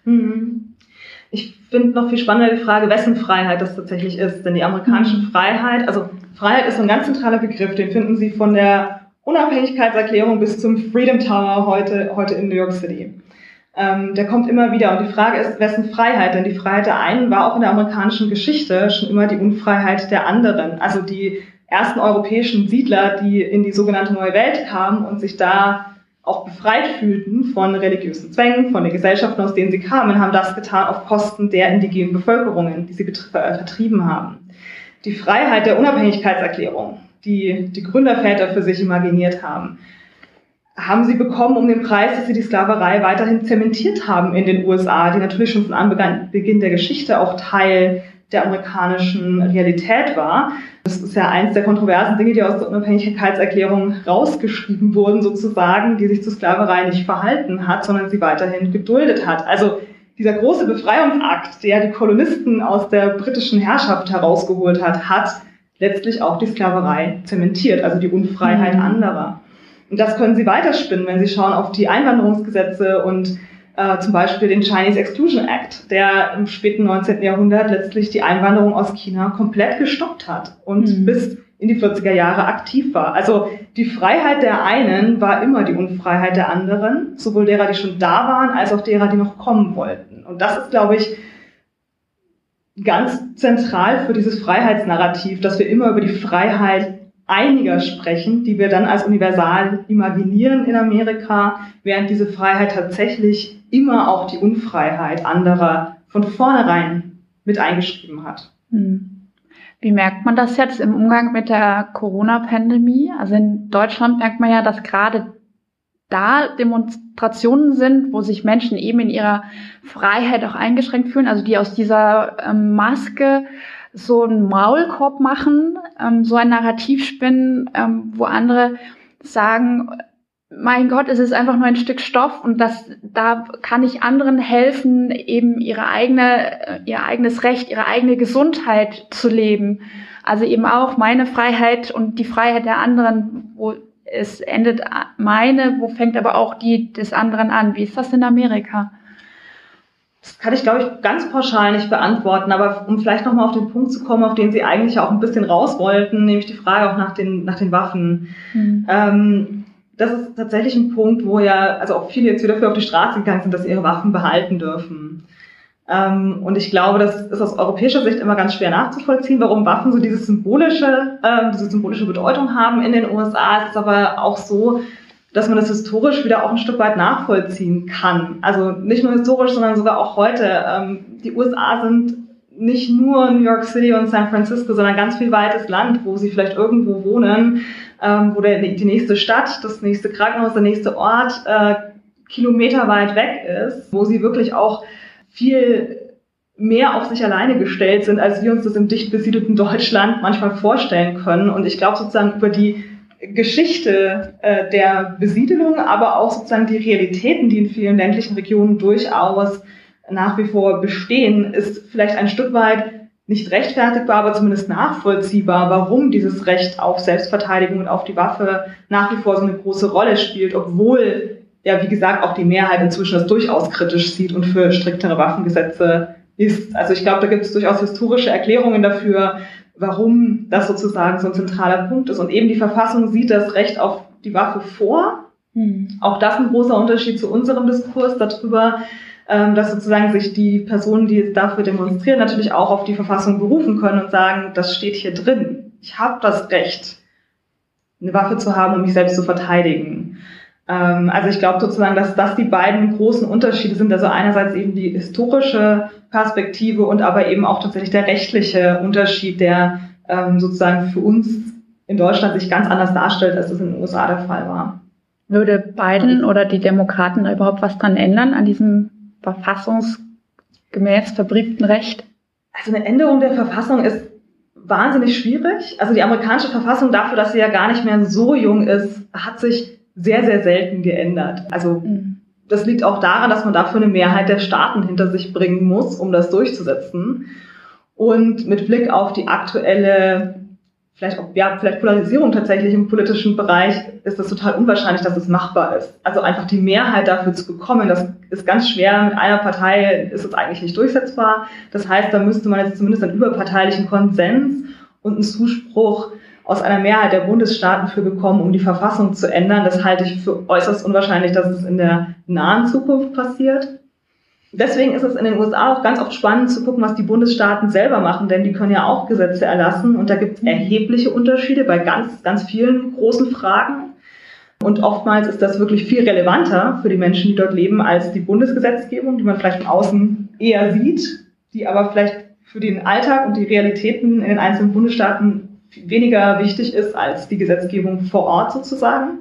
Ich finde noch viel spannender die Frage, wessen Freiheit das tatsächlich ist. Denn die amerikanische Freiheit, also Freiheit ist ein ganz zentraler Begriff, den finden Sie von der Unabhängigkeitserklärung bis zum Freedom Tower heute in New York City. Der kommt immer wieder. Und die Frage ist, wessen Freiheit? Denn die Freiheit der einen war auch in der amerikanischen Geschichte schon immer die Unfreiheit der anderen. Also die ersten europäischen Siedler, die in die sogenannte Neue Welt kamen und sich da auch befreit fühlten von religiösen Zwängen, von den Gesellschaften, aus denen sie kamen, haben das getan auf Kosten der indigenen Bevölkerungen, die sie vertrieben haben. Die Freiheit der Unabhängigkeitserklärung, die die Gründerväter für sich imaginiert haben sie bekommen um den Preis, dass sie die Sklaverei weiterhin zementiert haben in den USA, die natürlich schon von Anbeginn der Geschichte auch Teil der amerikanischen Realität war. Das ist ja eins der kontroversen Dinge, die aus der Unabhängigkeitserklärung rausgeschrieben wurden, sozusagen, die sich zur Sklaverei nicht verhalten hat, sondern sie weiterhin geduldet hat. Also dieser große Befreiungsakt, der die Kolonisten aus der britischen Herrschaft herausgeholt hat, hat letztlich auch die Sklaverei zementiert, also die Unfreiheit anderer. Und das können Sie weiterspinnen, wenn Sie schauen auf die Einwanderungsgesetze und zum Beispiel den Chinese Exclusion Act, der im späten 19. Jahrhundert letztlich die Einwanderung aus China komplett gestoppt hat und bis in die 40er Jahre aktiv war. Also die Freiheit der einen war immer die Unfreiheit der anderen, sowohl derer, die schon da waren, als auch derer, die noch kommen wollten. Und das ist, glaube ich, ganz zentral für dieses Freiheitsnarrativ, dass wir immer über die Freiheit einiger sprechen, die wir dann als universal imaginieren in Amerika, während diese Freiheit tatsächlich immer auch die Unfreiheit anderer von vornherein mit eingeschrieben hat. Wie merkt man das jetzt im Umgang mit der Corona-Pandemie? Also in Deutschland merkt man ja, dass gerade da Demonstrationen sind, wo sich Menschen eben in ihrer Freiheit auch eingeschränkt fühlen, also die aus dieser Maske so einen Maulkorb machen, so ein Narrativ spinnen, wo andere sagen, mein Gott, es ist einfach nur ein Stück Stoff und da kann ich anderen helfen, eben ihr eigenes Recht, ihre eigene Gesundheit zu leben. Also eben auch meine Freiheit und die Freiheit der anderen, wo es endet wo fängt aber auch die des anderen an. Wie ist das in Amerika? Das kann ich, glaube ich, ganz pauschal nicht beantworten, aber um vielleicht nochmal auf den Punkt zu kommen, auf den Sie eigentlich auch ein bisschen raus wollten, nämlich die Frage auch nach den Waffen. Das ist tatsächlich ein Punkt, wo ja also auch viele jetzt wieder für auf die Straße gegangen sind, dass sie ihre Waffen behalten dürfen. Und ich glaube, das ist aus europäischer Sicht immer ganz schwer nachzuvollziehen, warum Waffen so diese symbolische Bedeutung haben in den USA. Es ist aber auch so, dass man das historisch wieder auch ein Stück weit nachvollziehen kann. Also nicht nur historisch, sondern sogar auch heute. Die USA sind nicht nur New York City und San Francisco, sondern ganz viel weites Land, wo sie vielleicht irgendwo wohnen, wo die nächste Stadt, das nächste Krankenhaus, der nächste Ort Kilometer weit weg ist, wo sie wirklich auch viel mehr auf sich alleine gestellt sind, als wir uns das im dicht besiedelten Deutschland manchmal vorstellen können. Und ich glaube sozusagen über die Geschichte der Besiedelung, aber auch sozusagen die Realitäten, die in vielen ländlichen Regionen durchaus nach wie vor bestehen, ist vielleicht ein Stück weit nicht rechtfertigbar, aber zumindest nachvollziehbar, warum dieses Recht auf Selbstverteidigung und auf die Waffe nach wie vor so eine große Rolle spielt, obwohl ja, wie gesagt, auch die Mehrheit inzwischen das durchaus kritisch sieht und für striktere Waffengesetze ist. Also ich glaube, da gibt es durchaus historische Erklärungen dafür, warum das sozusagen so ein zentraler Punkt ist. Und eben die Verfassung sieht das Recht auf die Waffe vor. Auch das ein großer Unterschied zu unserem Diskurs darüber, dass sozusagen sich die Personen, die jetzt dafür demonstrieren, natürlich auch auf die Verfassung berufen können und sagen, das steht hier drin. Ich habe das Recht, eine Waffe zu haben, um mich selbst zu verteidigen. Also ich glaube sozusagen, dass das die beiden großen Unterschiede sind. Also einerseits eben die historische Perspektive und aber eben auch tatsächlich der rechtliche Unterschied, der sozusagen für uns in Deutschland sich ganz anders darstellt, als das in den USA der Fall war. Würde Biden oder die Demokraten da überhaupt was dran ändern, an diesem verfassungsgemäß verbrieften Recht? Also eine Änderung der Verfassung ist wahnsinnig schwierig. Also die amerikanische Verfassung, dafür, dass sie ja gar nicht mehr so jung ist, hat sich sehr, sehr selten geändert. Also das liegt auch daran, dass man dafür eine Mehrheit der Staaten hinter sich bringen muss, um das durchzusetzen. Und mit Blick auf die aktuelle vielleicht Polarisierung tatsächlich im politischen Bereich, ist es total unwahrscheinlich, dass es machbar ist. Also einfach die Mehrheit dafür zu bekommen, das ist ganz schwer. Mit einer Partei ist es eigentlich nicht durchsetzbar. Das heißt, da müsste man jetzt zumindest einen überparteilichen Konsens und einen Zuspruch aus einer Mehrheit der Bundesstaaten für bekommen, um die Verfassung zu ändern. Das halte ich für äußerst unwahrscheinlich, dass es in der nahen Zukunft passiert. Deswegen ist es in den USA auch ganz oft spannend zu gucken, was die Bundesstaaten selber machen, denn die können ja auch Gesetze erlassen und da gibt es erhebliche Unterschiede bei ganz, ganz vielen großen Fragen. Und oftmals ist das wirklich viel relevanter für die Menschen, die dort leben, als die Bundesgesetzgebung, die man vielleicht von außen eher sieht, die aber vielleicht für den Alltag und die Realitäten in den einzelnen Bundesstaaten weniger wichtig ist als die Gesetzgebung vor Ort sozusagen.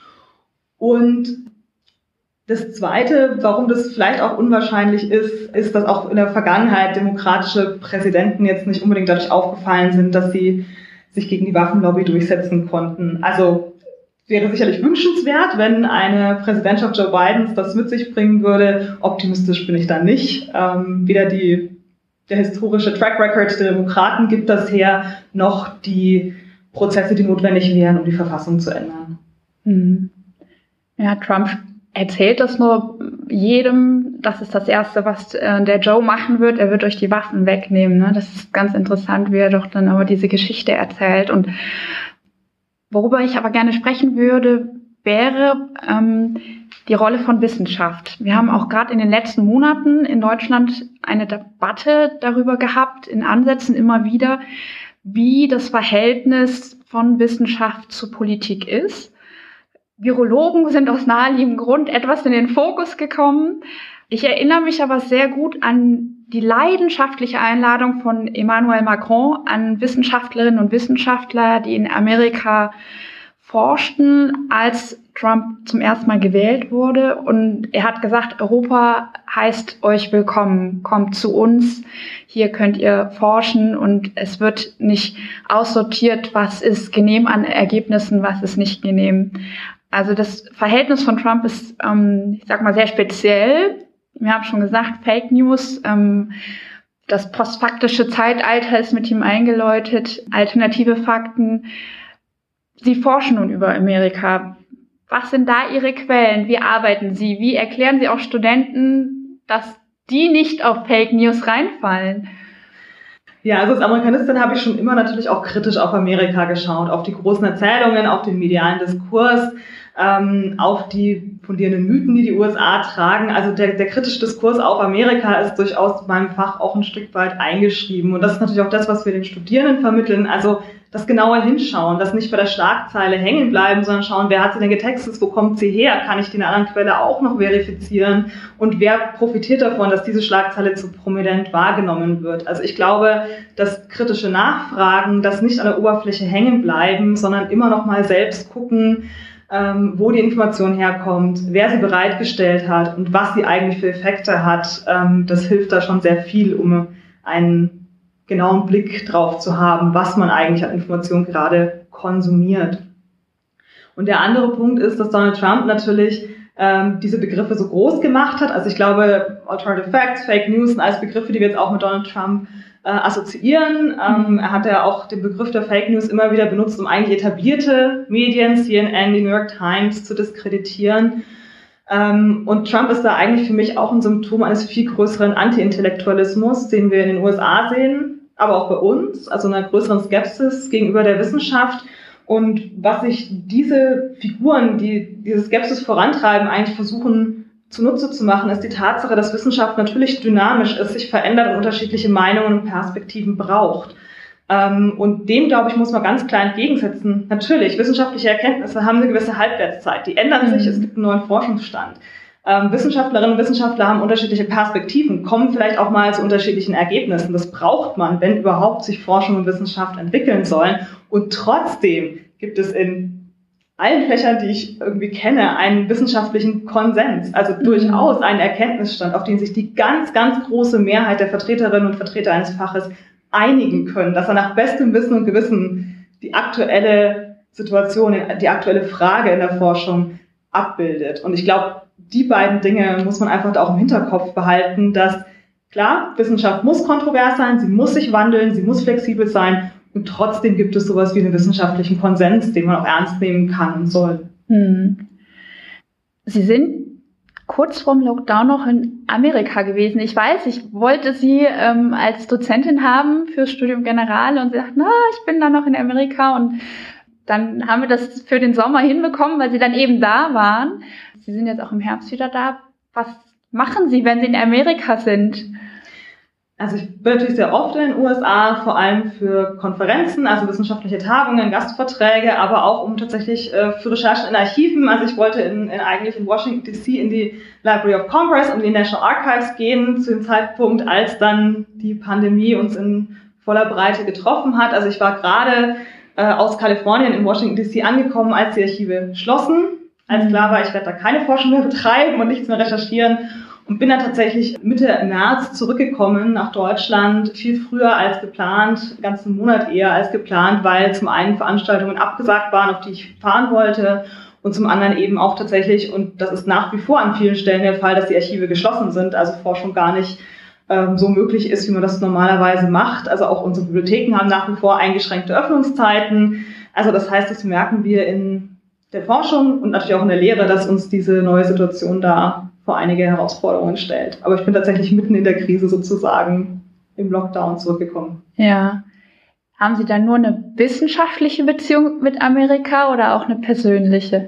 Und das Zweite, warum das vielleicht auch unwahrscheinlich ist, dass auch in der Vergangenheit demokratische Präsidenten jetzt nicht unbedingt dadurch aufgefallen sind, dass sie sich gegen die Waffenlobby durchsetzen konnten. Also wäre sicherlich wünschenswert, wenn eine Präsidentschaft Joe Bidens das mit sich bringen würde. Optimistisch bin ich da nicht. Weder der historische Track Record der Demokraten gibt das her, noch die Prozesse, die notwendig wären, um die Verfassung zu ändern. Ja, Trump erzählt das nur jedem. Das ist das Erste, was der Joe machen wird. Er wird euch die Waffen wegnehmen. Ne? Das ist ganz interessant, wie er doch dann aber diese Geschichte erzählt. Und worüber ich aber gerne sprechen würde, wäre die Rolle von Wissenschaft. Wir haben auch gerade in den letzten Monaten in Deutschland eine Debatte darüber gehabt, in Ansätzen immer wieder, wie das Verhältnis von Wissenschaft zu Politik ist. Virologen sind aus naheliegendem Grund etwas in den Fokus gekommen. Ich erinnere mich aber sehr gut an die leidenschaftliche Einladung von Emmanuel Macron an Wissenschaftlerinnen und Wissenschaftler, die in Amerika forschten, als Trump zum ersten Mal gewählt wurde. Und er hat gesagt, Europa heißt euch willkommen, kommt zu uns, hier könnt ihr forschen und es wird nicht aussortiert, was ist genehm an Ergebnissen, was ist nicht genehm. Also das Verhältnis von Trump ist, ich sag mal, sehr speziell. Wir haben schon gesagt, Fake News, das postfaktische Zeitalter ist mit ihm eingeläutet, alternative Fakten. Sie forschen nun über Amerika. Was sind da Ihre Quellen? Wie arbeiten Sie? Wie erklären Sie auch Studenten, dass die nicht auf Fake News reinfallen? Ja, also als Amerikanistin habe ich schon immer natürlich auch kritisch auf Amerika geschaut, auf die großen Erzählungen, auf den medialen Diskurs, auf die fundierenden Mythen, die die USA tragen. Also der kritische Diskurs auf Amerika ist durchaus in meinem Fach auch ein Stück weit eingeschrieben. Und das ist natürlich auch das, was wir den Studierenden vermitteln. Also das genaue Hinschauen, das nicht bei der Schlagzeile hängen bleiben, sondern schauen, wer hat sie denn getextet, wo kommt sie her, kann ich die in einer anderen Quelle auch noch verifizieren und wer profitiert davon, dass diese Schlagzeile zu prominent wahrgenommen wird. Also ich glaube, dass kritische Nachfragen, das nicht an der Oberfläche hängen bleiben, sondern immer noch mal selbst gucken, wo die Information herkommt, wer sie bereitgestellt hat und was sie eigentlich für Effekte hat, das hilft da schon sehr viel, um einen genauen Blick drauf zu haben, was man eigentlich an Informationen gerade konsumiert. Und der andere Punkt ist, dass Donald Trump natürlich diese Begriffe so groß gemacht hat. Also ich glaube, Alternative Facts, Fake News sind alles Begriffe, die wir jetzt auch mit Donald Trump assoziieren. Er hat ja auch den Begriff der Fake News immer wieder benutzt, um eigentlich etablierte Medien, CNN, die New York Times, zu diskreditieren. Und Trump ist da eigentlich für mich auch ein Symptom eines viel größeren Anti-Intellektualismus, den wir in den USA sehen, aber auch bei uns, also einer größeren Skepsis gegenüber der Wissenschaft. Und was sich diese Figuren, die diese Skepsis vorantreiben, eigentlich versuchen zunutze zu machen, ist die Tatsache, dass Wissenschaft natürlich dynamisch ist, sich verändert und unterschiedliche Meinungen und Perspektiven braucht. Und dem, glaube ich, muss man ganz klar entgegensetzen. Natürlich, wissenschaftliche Erkenntnisse haben eine gewisse Halbwertszeit. Die ändern sich, es gibt einen neuen Forschungsstand. Wissenschaftlerinnen und Wissenschaftler haben unterschiedliche Perspektiven, kommen vielleicht auch mal zu unterschiedlichen Ergebnissen. Das braucht man, wenn überhaupt sich Forschung und Wissenschaft entwickeln sollen. Und trotzdem gibt es in allen Fächern, die ich irgendwie kenne, einen wissenschaftlichen Konsens, also durchaus einen Erkenntnisstand, auf den sich die ganz, ganz große Mehrheit der Vertreterinnen und Vertreter eines Faches einigen können, dass er nach bestem Wissen und Gewissen die aktuelle Situation, die aktuelle Frage in der Forschung abbildet. Und ich glaube, die beiden Dinge muss man einfach auch im Hinterkopf behalten, dass klar, Wissenschaft muss kontrovers sein, sie muss sich wandeln, sie muss flexibel sein Und trotzdem gibt es sowas wie einen wissenschaftlichen Konsens, den man auch ernst nehmen kann und soll. Sie sind kurz vorm Lockdown noch in Amerika gewesen. Ich weiß, ich wollte Sie als Dozentin haben fürs Studium General und Sie sagten, ich bin da noch in Amerika, und dann haben wir das für den Sommer hinbekommen, weil Sie dann eben da waren. Sie sind jetzt auch im Herbst wieder da. Was machen Sie, wenn Sie in Amerika sind? Also ich bin natürlich sehr oft in den USA, vor allem für Konferenzen, also wissenschaftliche Tagungen, Gastvorträge, aber auch um tatsächlich für Recherchen in Archiven. Also ich wollte eigentlich in Washington D.C. in die Library of Congress und in die National Archives gehen, zu dem Zeitpunkt, als dann die Pandemie uns in voller Breite getroffen hat. Also ich war gerade aus Kalifornien in Washington D.C. angekommen, als die Archive schlossen. Als klar war, ich werde da keine Forschung mehr betreiben und nichts mehr recherchieren. Und bin dann tatsächlich Mitte März zurückgekommen nach Deutschland, viel früher als geplant, einen ganzen Monat eher als geplant, weil zum einen Veranstaltungen abgesagt waren, auf die ich fahren wollte, und zum anderen eben auch tatsächlich, und das ist nach wie vor an vielen Stellen der Fall, dass die Archive geschlossen sind, also Forschung gar nicht so möglich ist, wie man das normalerweise macht. Also auch unsere Bibliotheken haben nach wie vor eingeschränkte Öffnungszeiten. Also das heißt, das merken wir in der Forschung und natürlich auch in der Lehre, dass uns diese neue Situation da vor einige Herausforderungen stellt. Aber ich bin tatsächlich mitten in der Krise sozusagen im Lockdown zurückgekommen. Ja. Haben Sie dann nur eine wissenschaftliche Beziehung mit Amerika oder auch eine persönliche?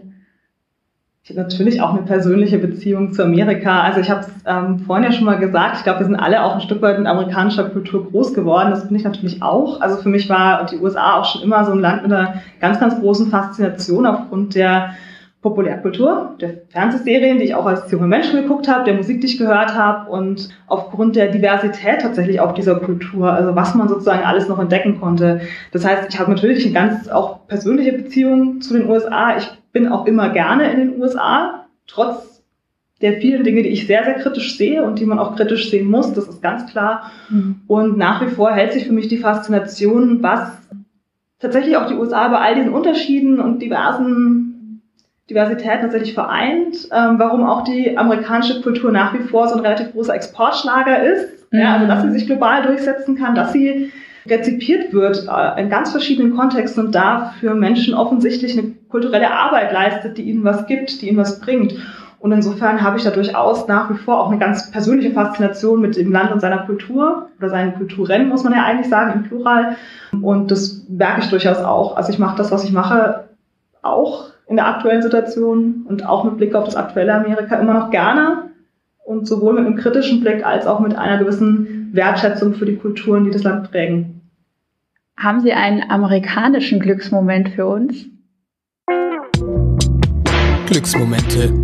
Ich habe natürlich auch eine persönliche Beziehung zu Amerika. Also ich habe es vorhin ja schon mal gesagt, ich glaube, wir sind alle auch ein Stück weit mit amerikanischer Kultur groß geworden. Das bin ich natürlich auch. Also für mich war die USA auch schon immer so ein Land mit einer ganz, ganz großen Faszination aufgrund der Populärkultur, der Fernsehserien, die ich auch als junger Mensch geguckt habe, der Musik, die ich gehört habe, und aufgrund der Diversität tatsächlich auch dieser Kultur, also was man sozusagen alles noch entdecken konnte. Das heißt, ich habe natürlich eine ganz auch persönliche Beziehung zu den USA. Ich bin auch immer gerne in den USA, trotz der vielen Dinge, die ich sehr, sehr kritisch sehe und die man auch kritisch sehen muss, das ist ganz klar. Und nach wie vor hält sich für mich die Faszination, was tatsächlich auch die USA bei all diesen Unterschieden und Diversität tatsächlich vereint, warum auch die amerikanische Kultur nach wie vor so ein relativ großer Exportschlager ist, ja, also dass sie sich global durchsetzen kann, dass sie rezipiert wird in ganz verschiedenen Kontexten und da für Menschen offensichtlich eine kulturelle Arbeit leistet, die ihnen was gibt, die ihnen was bringt. Und insofern habe ich da durchaus nach wie vor auch eine ganz persönliche Faszination mit dem Land und seiner Kultur oder seinen Kulturen, muss man ja eigentlich sagen, im Plural. Und das merke ich durchaus auch. Also ich mache das, was ich mache, auch in der aktuellen Situation und auch mit Blick auf das aktuelle Amerika immer noch gerne und sowohl mit einem kritischen Blick als auch mit einer gewissen Wertschätzung für die Kulturen, die das Land prägen. Haben Sie einen amerikanischen Glücksmoment für uns? Glücksmomente.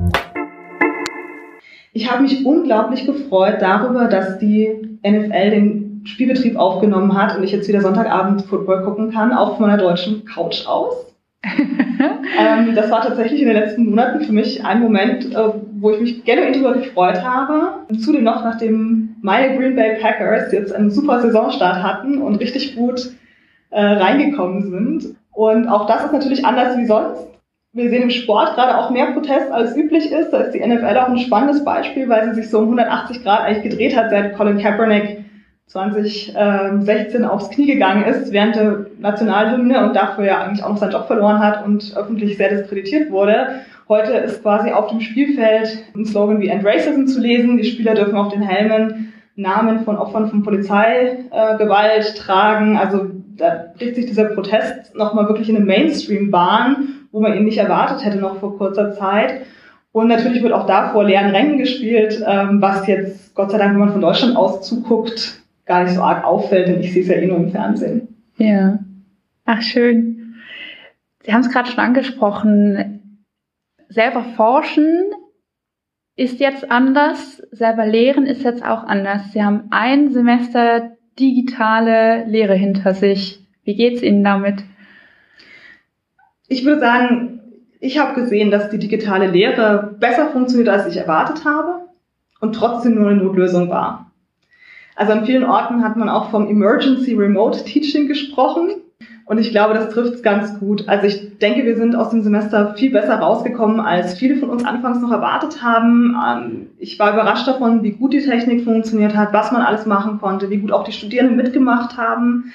Ich habe mich unglaublich gefreut darüber, dass die NFL den Spielbetrieb aufgenommen hat und ich jetzt wieder Sonntagabend Football gucken kann, auch von meiner deutschen Couch aus. Das war tatsächlich in den letzten Monaten für mich ein Moment, wo ich mich genuin darüber gefreut habe. Zudem noch, nachdem meine Green Bay Packers jetzt einen super Saisonstart hatten und richtig gut reingekommen sind. Und auch das ist natürlich anders wie sonst. Wir sehen im Sport gerade auch mehr Protest als üblich ist. Da ist die NFL auch ein spannendes Beispiel, weil sie sich so um 180 Grad eigentlich gedreht hat, seit Colin Kaepernick 2016 aufs Knie gegangen ist während der Nationalhymne und dafür ja eigentlich auch noch seinen Job verloren hat und öffentlich sehr diskreditiert wurde. Heute ist quasi auf dem Spielfeld ein Slogan wie End Racism zu lesen. Die Spieler dürfen auf den Helmen Namen von Opfern von Polizeigewalt tragen. Also da bricht sich dieser Protest nochmal wirklich in eine Mainstream-Bahn, wo man ihn nicht erwartet hätte noch vor kurzer Zeit. Und natürlich wird auch da vor leeren Rängen gespielt, was jetzt, Gott sei Dank, wenn man von Deutschland aus zuguckt, gar nicht so arg auffällt, denn ich sehe es ja eh nur im Fernsehen. Ja. Ach, schön. Sie haben es gerade schon angesprochen. Selber forschen ist jetzt anders, selber lehren ist jetzt auch anders. Sie haben ein Semester digitale Lehre hinter sich. Wie geht's Ihnen damit? Ich würde sagen, ich habe gesehen, dass die digitale Lehre besser funktioniert, als ich erwartet habe und trotzdem nur eine Notlösung war. Also an vielen Orten hat man auch vom Emergency Remote Teaching gesprochen und ich glaube, das trifft es ganz gut. Also ich denke, wir sind aus dem Semester viel besser rausgekommen, als viele von uns anfangs noch erwartet haben. Ich war überrascht davon, wie gut die Technik funktioniert hat, was man alles machen konnte, wie gut auch die Studierenden mitgemacht haben.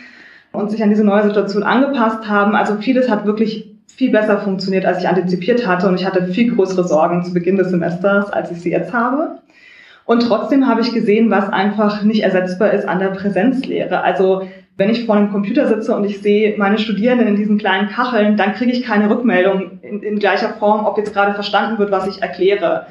und sich an diese neue Situation angepasst haben. Also vieles hat wirklich viel besser funktioniert, als ich antizipiert hatte. Und ich hatte viel größere Sorgen zu Beginn des Semesters, als ich sie jetzt habe. Und trotzdem habe ich gesehen, was einfach nicht ersetzbar ist an der Präsenzlehre. Also wenn ich vor einem Computer sitze und ich sehe meine Studierenden in diesen kleinen Kacheln, dann kriege ich keine Rückmeldung in gleicher Form, ob jetzt gerade verstanden wird, was ich erkläre,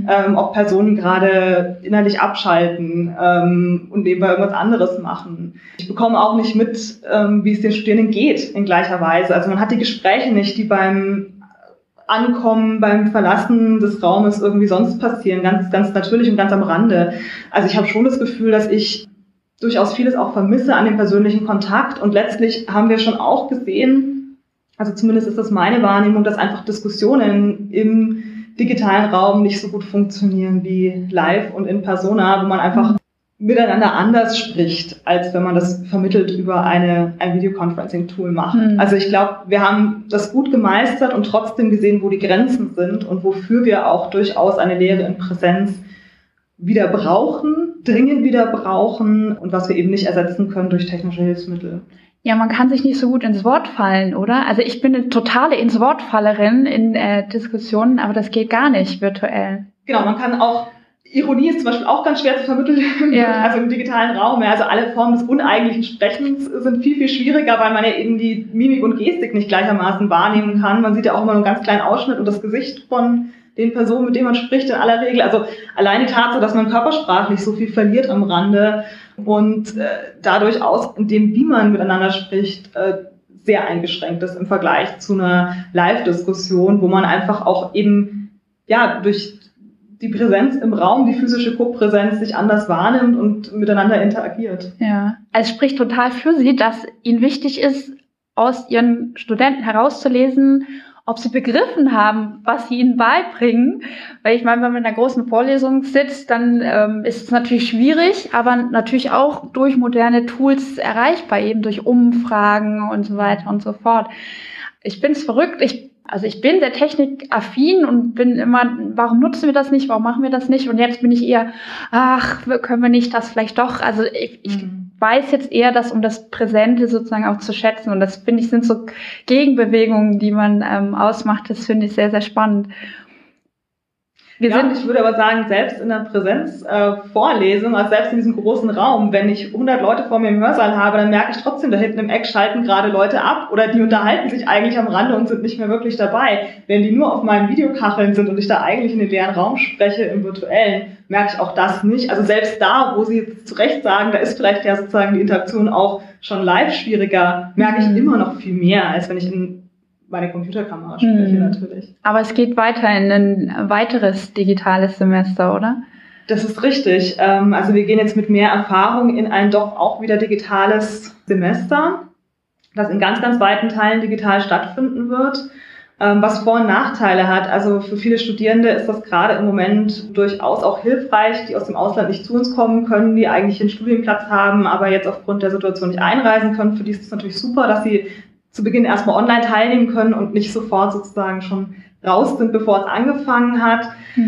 ob Personen gerade innerlich abschalten und nebenbei irgendwas anderes machen. Ich bekomme auch nicht mit, wie es den Studierenden geht in gleicher Weise. Also man hat die Gespräche nicht, die beim Ankommen, beim Verlassen des Raumes irgendwie sonst passieren, ganz, ganz natürlich und ganz am Rande. Also ich habe schon das Gefühl, dass ich durchaus vieles auch vermisse an dem persönlichen Kontakt. Und letztlich haben wir schon auch gesehen, also zumindest ist das meine Wahrnehmung, dass einfach Diskussionen im digitalen Raum nicht so gut funktionieren wie live und in persona, wo man einfach miteinander anders spricht, als wenn man das vermittelt über ein Videoconferencing-Tool macht. Also ich glaube, wir haben das gut gemeistert und trotzdem gesehen, wo die Grenzen sind und wofür wir auch durchaus eine Lehre in Präsenz wieder brauchen, dringend wieder brauchen und was wir eben nicht ersetzen können durch technische Hilfsmittel. Ja, man kann sich nicht so gut ins Wort fallen, oder? Also ich bin eine totale Ins-Wort-Fallerin in Diskussionen, aber das geht gar nicht virtuell. Genau, man kann auch, Ironie ist zum Beispiel auch ganz schwer zu vermitteln, also im digitalen Raum. Ja, also alle Formen des uneigentlichen Sprechens sind viel, viel schwieriger, weil man ja eben die Mimik und Gestik nicht gleichermaßen wahrnehmen kann. Man sieht ja auch immer nur einen ganz kleinen Ausschnitt und das Gesicht von den Personen, mit denen man spricht, in aller Regel. Also allein die Tatsache, dass man körpersprachlich so viel verliert am Rande und dadurch aus, in dem, wie man miteinander spricht, sehr eingeschränkt ist im Vergleich zu einer Live-Diskussion, wo man einfach auch eben durch die Präsenz im Raum, die physische Kopräsenz sich anders wahrnimmt und miteinander interagiert. Ja, es spricht total für Sie, dass Ihnen wichtig ist, aus Ihren Studenten herauszulesen, ob sie begriffen haben, was sie ihnen beibringen. Weil ich meine, wenn man in einer großen Vorlesung sitzt, dann ist es natürlich schwierig, aber natürlich auch durch moderne Tools erreichbar, eben durch Umfragen und so weiter und so fort. Ich bin's verrückt. Ich bin sehr technikaffin und bin immer, warum nutzen wir das nicht, warum machen wir das nicht? Und jetzt bin ich eher, können wir nicht das vielleicht doch? Also ich weiß jetzt eher, dass um das Präsente sozusagen auch zu schätzen. Und das, finde ich, sind so Gegenbewegungen, die man ausmacht. Das finde ich sehr, sehr spannend. Ich würde aber sagen, selbst in der Präsenzvorlesung, also selbst in diesem großen Raum, wenn ich 100 Leute vor mir im Hörsaal habe, dann merke ich trotzdem, da hinten im Eck schalten gerade Leute ab oder die unterhalten sich eigentlich am Rande und sind nicht mehr wirklich dabei. Wenn die nur auf meinen Videokacheln sind und ich da eigentlich in den leeren Raum spreche, im virtuellen, merke ich auch das nicht. Also selbst da, wo Sie jetzt zu Recht sagen, da ist vielleicht ja sozusagen die Interaktion auch schon live schwieriger, merke ich immer noch viel mehr, als wenn ich in meine Computerkamera spreche natürlich. Aber es geht weiter in ein weiteres digitales Semester, oder? Das ist richtig. Also wir gehen jetzt mit mehr Erfahrung in ein doch auch wieder digitales Semester, das in ganz, ganz weiten Teilen digital stattfinden wird, was Vor- und Nachteile hat. Also für viele Studierende ist das gerade im Moment durchaus auch hilfreich, die aus dem Ausland nicht zu uns kommen können, die eigentlich einen Studienplatz haben, aber jetzt aufgrund der Situation nicht einreisen können. Für die ist es natürlich super, dass sie zu Beginn erstmal online teilnehmen können und nicht sofort sozusagen schon raus sind, bevor es angefangen hat.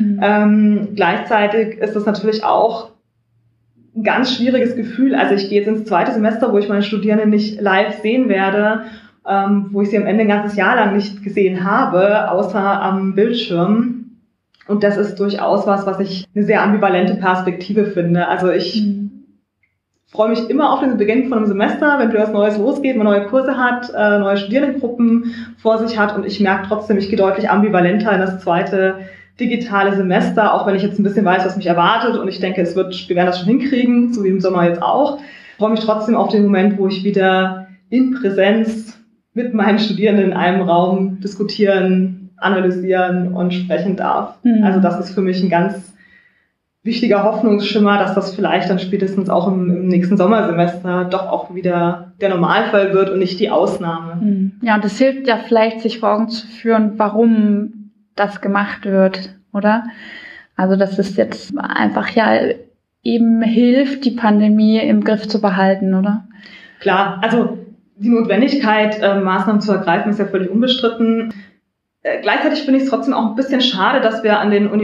Gleichzeitig ist das natürlich auch ein ganz schwieriges Gefühl. Also ich gehe jetzt ins zweite Semester, wo ich meine Studierenden nicht live sehen werde, wo ich sie am Ende ein ganzes Jahr lang nicht gesehen habe, außer am Bildschirm. Und das ist durchaus was ich eine sehr ambivalente Perspektive finde. Also ich freue mich immer auf den Beginn von einem Semester, wenn wieder was Neues losgeht, man neue Kurse hat, neue Studierendengruppen vor sich hat und ich merke trotzdem, ich gehe deutlich ambivalenter in das zweite digitale Semester, auch wenn ich jetzt ein bisschen weiß, was mich erwartet und ich denke, wir werden das schon hinkriegen, so wie im Sommer jetzt auch. Ich freue mich trotzdem auf den Moment, wo ich wieder in Präsenz mit meinen Studierenden in einem Raum diskutieren, analysieren und sprechen darf. Also das ist für mich ein ganz wichtiger Hoffnungsschimmer, dass das vielleicht dann spätestens auch im nächsten Sommersemester doch auch wieder der Normalfall wird und nicht die Ausnahme. Ja, und das hilft ja vielleicht, sich vor Augen zu führen, warum das gemacht wird, oder? Also, dass es jetzt einfach eben hilft, die Pandemie im Griff zu behalten, oder? Klar, also die Notwendigkeit, Maßnahmen zu ergreifen, ist ja völlig unbestritten. Gleichzeitig finde ich es trotzdem auch ein bisschen schade, dass wir an den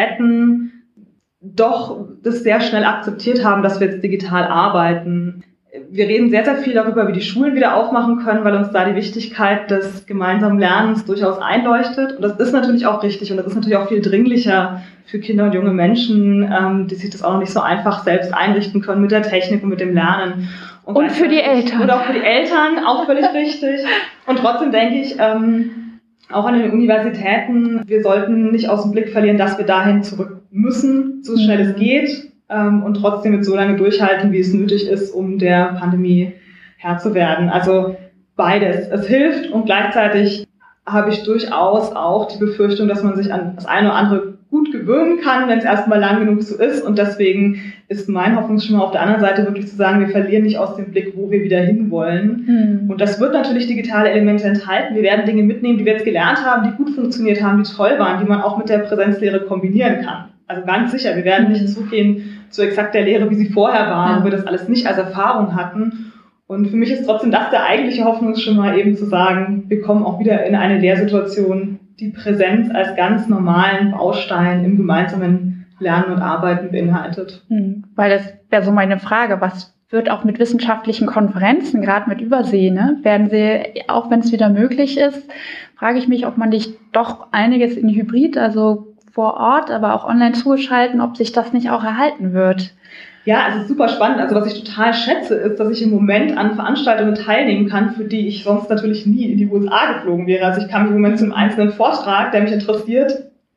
Universitäten doch das sehr schnell akzeptiert haben, dass wir jetzt digital arbeiten. Wir reden sehr, sehr viel darüber, wie die Schulen wieder aufmachen können, weil uns da die Wichtigkeit des gemeinsamen Lernens durchaus einleuchtet. Und das ist natürlich auch richtig und das ist natürlich auch viel dringlicher für Kinder und junge Menschen, die sich das auch noch nicht so einfach selbst einrichten können mit der Technik und mit dem Lernen. Und für die Eltern. Und auch für die Eltern, auch völlig richtig. Und trotzdem denke ich, auch an den Universitäten, wir sollten nicht aus dem Blick verlieren, dass wir dahin zurück müssen, so schnell es geht. Und trotzdem mit so lange durchhalten, wie es nötig ist, um der Pandemie Herr zu werden. Also beides. Es hilft und gleichzeitig habe ich durchaus auch die Befürchtung, dass man sich an das eine oder andere gut gewöhnen kann, wenn es erstmal lang genug so ist. Und deswegen ist mein Hoffnungsschimmer auf der anderen Seite wirklich zu sagen, wir verlieren nicht aus dem Blick, wo wir wieder hinwollen. Und das wird natürlich digitale Elemente enthalten. Wir werden Dinge mitnehmen, die wir jetzt gelernt haben, die gut funktioniert haben, die toll waren, die man auch mit der Präsenzlehre kombinieren kann. Also ganz sicher, wir werden nicht zurückgehen zu exakt der Lehre, wie sie vorher war, wo wir das alles nicht als Erfahrung hatten. Und für mich ist trotzdem das der eigentliche Hoffnungsschimmer, eben zu sagen, wir kommen auch wieder in eine Lehrsituation, die Präsenz als ganz normalen Baustein im gemeinsamen Lernen und Arbeiten beinhaltet. Weil das wäre so meine Frage, was wird auch mit wissenschaftlichen Konferenzen, gerade mit Übersee, ne? Werden sie, auch wenn es wieder möglich ist, frage ich mich, ob man nicht doch einiges in Hybrid, also vor Ort, aber auch online zugeschalten, ob sich das nicht auch erhalten wird. Ja, also super spannend. Also was ich total schätze, ist, dass ich im Moment an Veranstaltungen teilnehmen kann, für die ich sonst natürlich nie in die USA geflogen wäre. Also ich kann mich im Moment zu einem einzelnen Vortrag, der mich interessiert,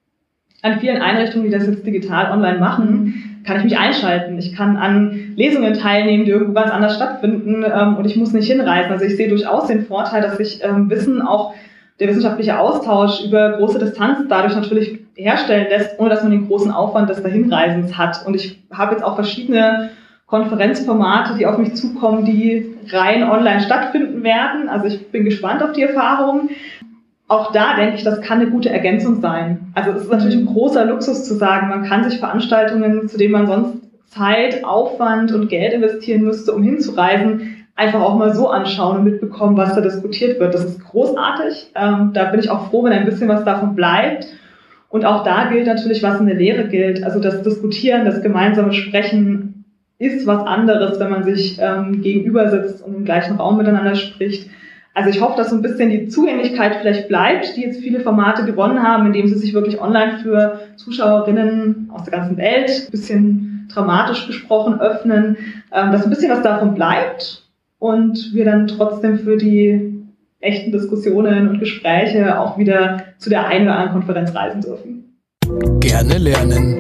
an vielen Einrichtungen, die das jetzt digital online machen, kann ich mich einschalten. Ich kann an Lesungen teilnehmen, die irgendwo ganz anders stattfinden, und ich muss nicht hinreisen. Also ich sehe durchaus den Vorteil, dass sich Wissen, auch der wissenschaftliche Austausch über große Distanz dadurch natürlich herstellen lässt, ohne dass man den großen Aufwand des Dahinreisens hat. Und ich habe jetzt auch verschiedene Konferenzformate, die auf mich zukommen, die rein online stattfinden werden. Also ich bin gespannt auf die Erfahrung. Auch da denke ich, das kann eine gute Ergänzung sein. Also es ist natürlich ein großer Luxus zu sagen, man kann sich Veranstaltungen, zu denen man sonst Zeit, Aufwand und Geld investieren müsste, um hinzureisen, einfach auch mal so anschauen und mitbekommen, was da diskutiert wird. Das ist großartig. Da bin ich auch froh, wenn ein bisschen was davon bleibt. Und auch da gilt natürlich, was in der Lehre gilt. Also das Diskutieren, das gemeinsame Sprechen ist was anderes, wenn man sich gegenüber sitzt und im gleichen Raum miteinander spricht. Also ich hoffe, dass so ein bisschen die Zugänglichkeit vielleicht bleibt, die jetzt viele Formate gewonnen haben, indem sie sich wirklich online für Zuschauerinnen aus der ganzen Welt, ein bisschen dramatisch gesprochen, öffnen, dass ein bisschen was davon bleibt. Und wir dann trotzdem für die echten Diskussionen und Gespräche auch wieder zu der einen oder anderen Konferenz reisen dürfen. Gerne lernen.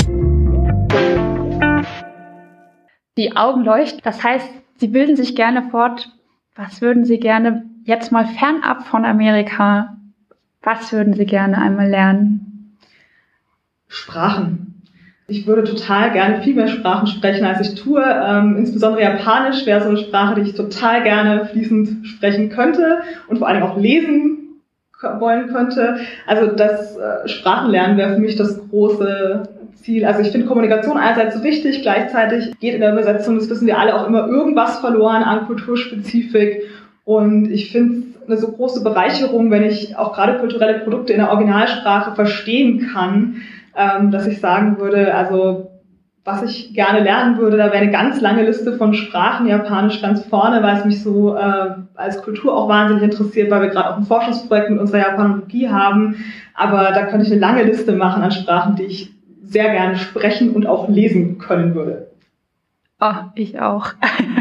Die Augen leuchten, das heißt, Sie bilden sich gerne fort. Was würden Sie gerne jetzt mal fernab von Amerika, was würden Sie gerne einmal lernen? Sprachen. Ich würde total gerne viel mehr Sprachen sprechen, als ich tue. Insbesondere Japanisch wäre so eine Sprache, die ich total gerne fließend sprechen könnte und vor allem auch lesen wollen könnte. Also das Sprachenlernen wäre für mich das große Ziel. Also ich finde Kommunikation einerseits so wichtig, gleichzeitig geht in der Übersetzung, das wissen wir alle, auch immer irgendwas verloren an Kulturspezifik. Und ich finde es eine so große Bereicherung, wenn ich auch gerade kulturelle Produkte in der Originalsprache verstehen kann, dass ich sagen würde, also was ich gerne lernen würde, da wäre eine ganz lange Liste von Sprachen, Japanisch ganz vorne, weil es mich so als Kultur auch wahnsinnig interessiert, weil wir gerade auch ein Forschungsprojekt mit unserer Japanologie haben. Aber da könnte ich eine lange Liste machen an Sprachen, die ich sehr gerne sprechen und auch lesen können würde. Oh, ich auch.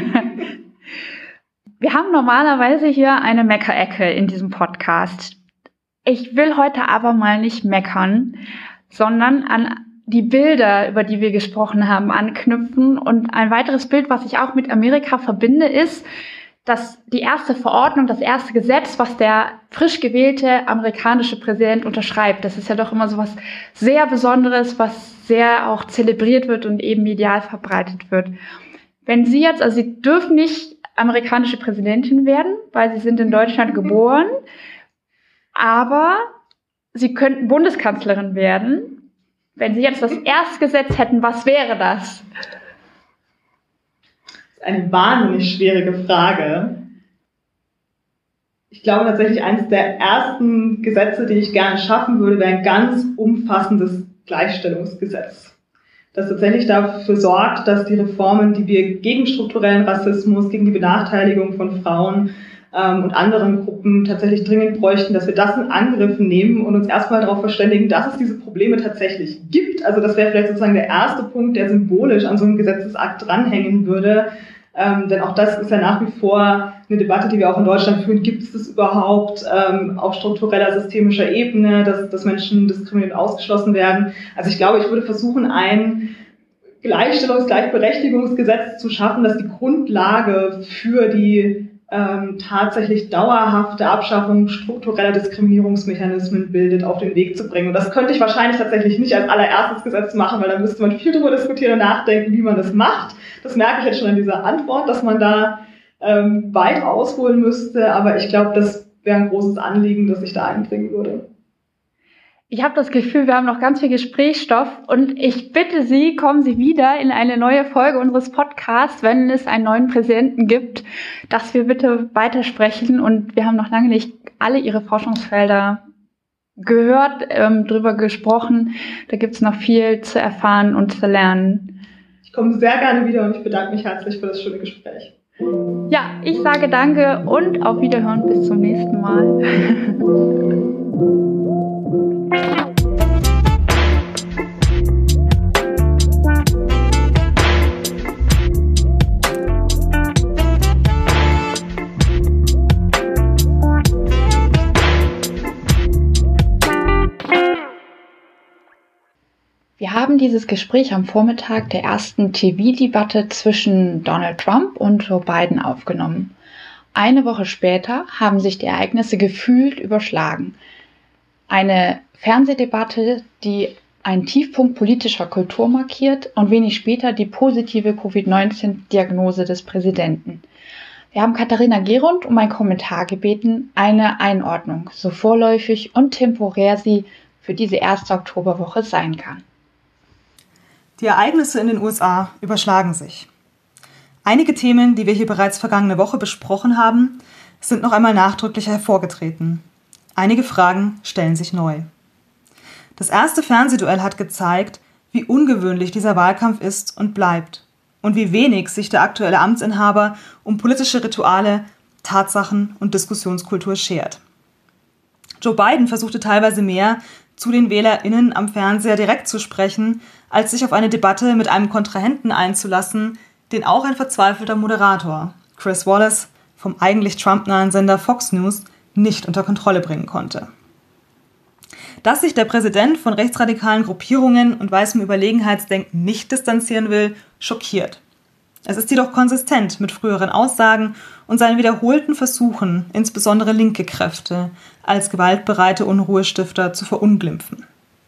Wir haben normalerweise hier eine Meckerecke in diesem Podcast. Ich will heute aber mal nicht meckern, sondern an die Bilder, über die wir gesprochen haben, anknüpfen. Und ein weiteres Bild, was ich auch mit Amerika verbinde, ist, dass die erste Verordnung, das erste Gesetz, was der frisch gewählte amerikanische Präsident unterschreibt, das ist ja doch immer so was sehr Besonderes, was sehr auch zelebriert wird und eben medial verbreitet wird. Wenn Sie jetzt, also Sie dürfen nicht amerikanische Präsidentin werden, weil Sie sind in Deutschland geboren, aber Sie könnten Bundeskanzlerin werden. Wenn Sie jetzt das erste Gesetz hätten, was wäre das? Das ist eine wahnsinnig schwierige Frage. Ich glaube tatsächlich, eines der ersten Gesetze, die ich gerne schaffen würde, wäre ein ganz umfassendes Gleichstellungsgesetz. das tatsächlich dafür sorgt, dass die Reformen, die wir gegen strukturellen Rassismus, gegen die Benachteiligung von Frauen und anderen Gruppen tatsächlich dringend bräuchten, dass wir das in Angriff nehmen und uns erstmal darauf verständigen, dass es diese Probleme tatsächlich gibt. Also das wäre vielleicht sozusagen der erste Punkt, der symbolisch an so einem Gesetzesakt dranhängen würde. Denn auch das ist ja nach wie vor eine Debatte, die wir auch in Deutschland führen. Gibt es das überhaupt auf struktureller, systemischer Ebene, dass Menschen diskriminiert und ausgeschlossen werden? Also ich glaube, ich würde versuchen, ein Gleichberechtigungsgesetz zu schaffen, das die Grundlage für die tatsächlich dauerhafte Abschaffung struktureller Diskriminierungsmechanismen bildet, auf den Weg zu bringen. Und das könnte ich wahrscheinlich tatsächlich nicht als allererstes Gesetz machen, weil da müsste man viel darüber diskutieren und nachdenken, wie man das macht. Das merke ich jetzt schon an dieser Antwort, dass man da weit ausholen müsste. Aber ich glaube, das wäre ein großes Anliegen, das ich da einbringen würde. Ich habe das Gefühl, wir haben noch ganz viel Gesprächsstoff und ich bitte Sie, kommen Sie wieder in eine neue Folge unseres Podcasts, wenn es einen neuen Präsidenten gibt, dass wir bitte weitersprechen. Und wir haben noch lange nicht alle Ihre Forschungsfelder gehört, drüber gesprochen. Da gibt es noch viel zu erfahren und zu lernen. Ich komme sehr gerne wieder und ich bedanke mich herzlich für das schöne Gespräch. Ja, ich sage danke und auf Wiederhören bis zum nächsten Mal. Wir haben dieses Gespräch am Vormittag der ersten TV-Debatte zwischen Donald Trump und Joe Biden aufgenommen. Eine Woche später haben sich die Ereignisse gefühlt überschlagen. Eine Fernsehdebatte, die einen Tiefpunkt politischer Kultur markiert und wenig später die positive Covid-19-Diagnose des Präsidenten. Wir haben Katharina Gerund um einen Kommentar gebeten, eine Einordnung, so vorläufig und temporär sie für diese erste Oktoberwoche sein kann. Die Ereignisse in den USA überschlagen sich. Einige Themen, die wir hier bereits vergangene Woche besprochen haben, sind noch einmal nachdrücklich hervorgetreten. Einige Fragen stellen sich neu. Das erste Fernsehduell hat gezeigt, wie ungewöhnlich dieser Wahlkampf ist und bleibt und wie wenig sich der aktuelle Amtsinhaber um politische Rituale, Tatsachen und Diskussionskultur schert. Joe Biden versuchte teilweise mehr, zu den WählerInnen am Fernseher direkt zu sprechen, als sich auf eine Debatte mit einem Kontrahenten einzulassen, den auch ein verzweifelter Moderator, Chris Wallace, vom eigentlich Trump-nahen Sender Fox News, nicht unter Kontrolle bringen konnte. Dass sich der Präsident von rechtsradikalen Gruppierungen und weißem Überlegenheitsdenken nicht distanzieren will, schockiert. Es ist jedoch konsistent mit früheren Aussagen und seinen wiederholten Versuchen, insbesondere linke Kräfte als gewaltbereite Unruhestifter zu verunglimpfen.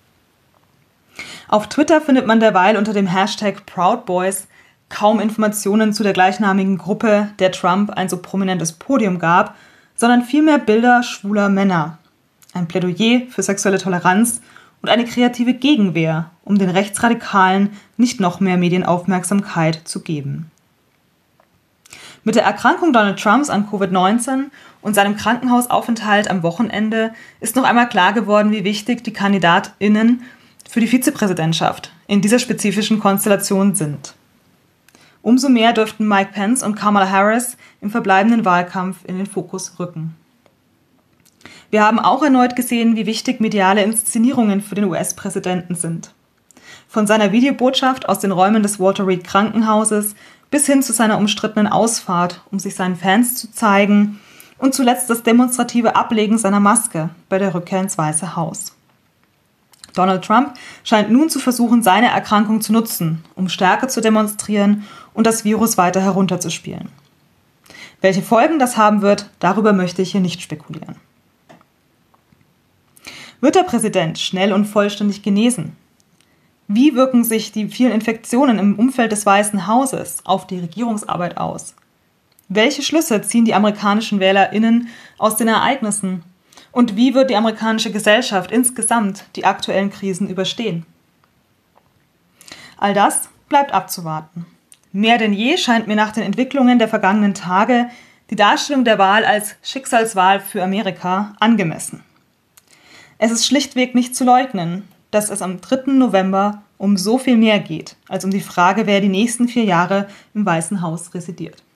Auf Twitter findet man derweil unter dem Hashtag Proud Boys kaum Informationen zu der gleichnamigen Gruppe, der Trump ein so prominentes Podium gab, sondern vielmehr Bilder schwuler Männer. Ein Plädoyer für sexuelle Toleranz und eine kreative Gegenwehr, um den Rechtsradikalen nicht noch mehr Medienaufmerksamkeit zu geben. Mit der Erkrankung Donald Trumps an Covid-19 und seinem Krankenhausaufenthalt am Wochenende ist noch einmal klar geworden, wie wichtig die KandidatInnen für die Vizepräsidentschaft in dieser spezifischen Konstellation sind. Umso mehr dürften Mike Pence und Kamala Harris im verbleibenden Wahlkampf in den Fokus rücken. Wir haben auch erneut gesehen, wie wichtig mediale Inszenierungen für den US-Präsidenten sind. Von seiner Videobotschaft aus den Räumen des Walter Reed Krankenhauses bis hin zu seiner umstrittenen Ausfahrt, um sich seinen Fans zu zeigen, und zuletzt das demonstrative Ablegen seiner Maske bei der Rückkehr ins Weiße Haus. Donald Trump scheint nun zu versuchen, seine Erkrankung zu nutzen, um Stärke zu demonstrieren und das Virus weiter herunterzuspielen. Welche Folgen das haben wird, darüber möchte ich hier nicht spekulieren. Wird der Präsident schnell und vollständig genesen? Wie wirken sich die vielen Infektionen im Umfeld des Weißen Hauses auf die Regierungsarbeit aus? Welche Schlüsse ziehen die amerikanischen WählerInnen aus den Ereignissen? Und wie wird die amerikanische Gesellschaft insgesamt die aktuellen Krisen überstehen? All das bleibt abzuwarten. Mehr denn je scheint mir nach den Entwicklungen der vergangenen Tage die Darstellung der Wahl als Schicksalswahl für Amerika angemessen. Es ist schlichtweg nicht zu leugnen, dass es am 3. November um so viel mehr geht, als um die Frage, wer die nächsten 4 Jahre im Weißen Haus residiert.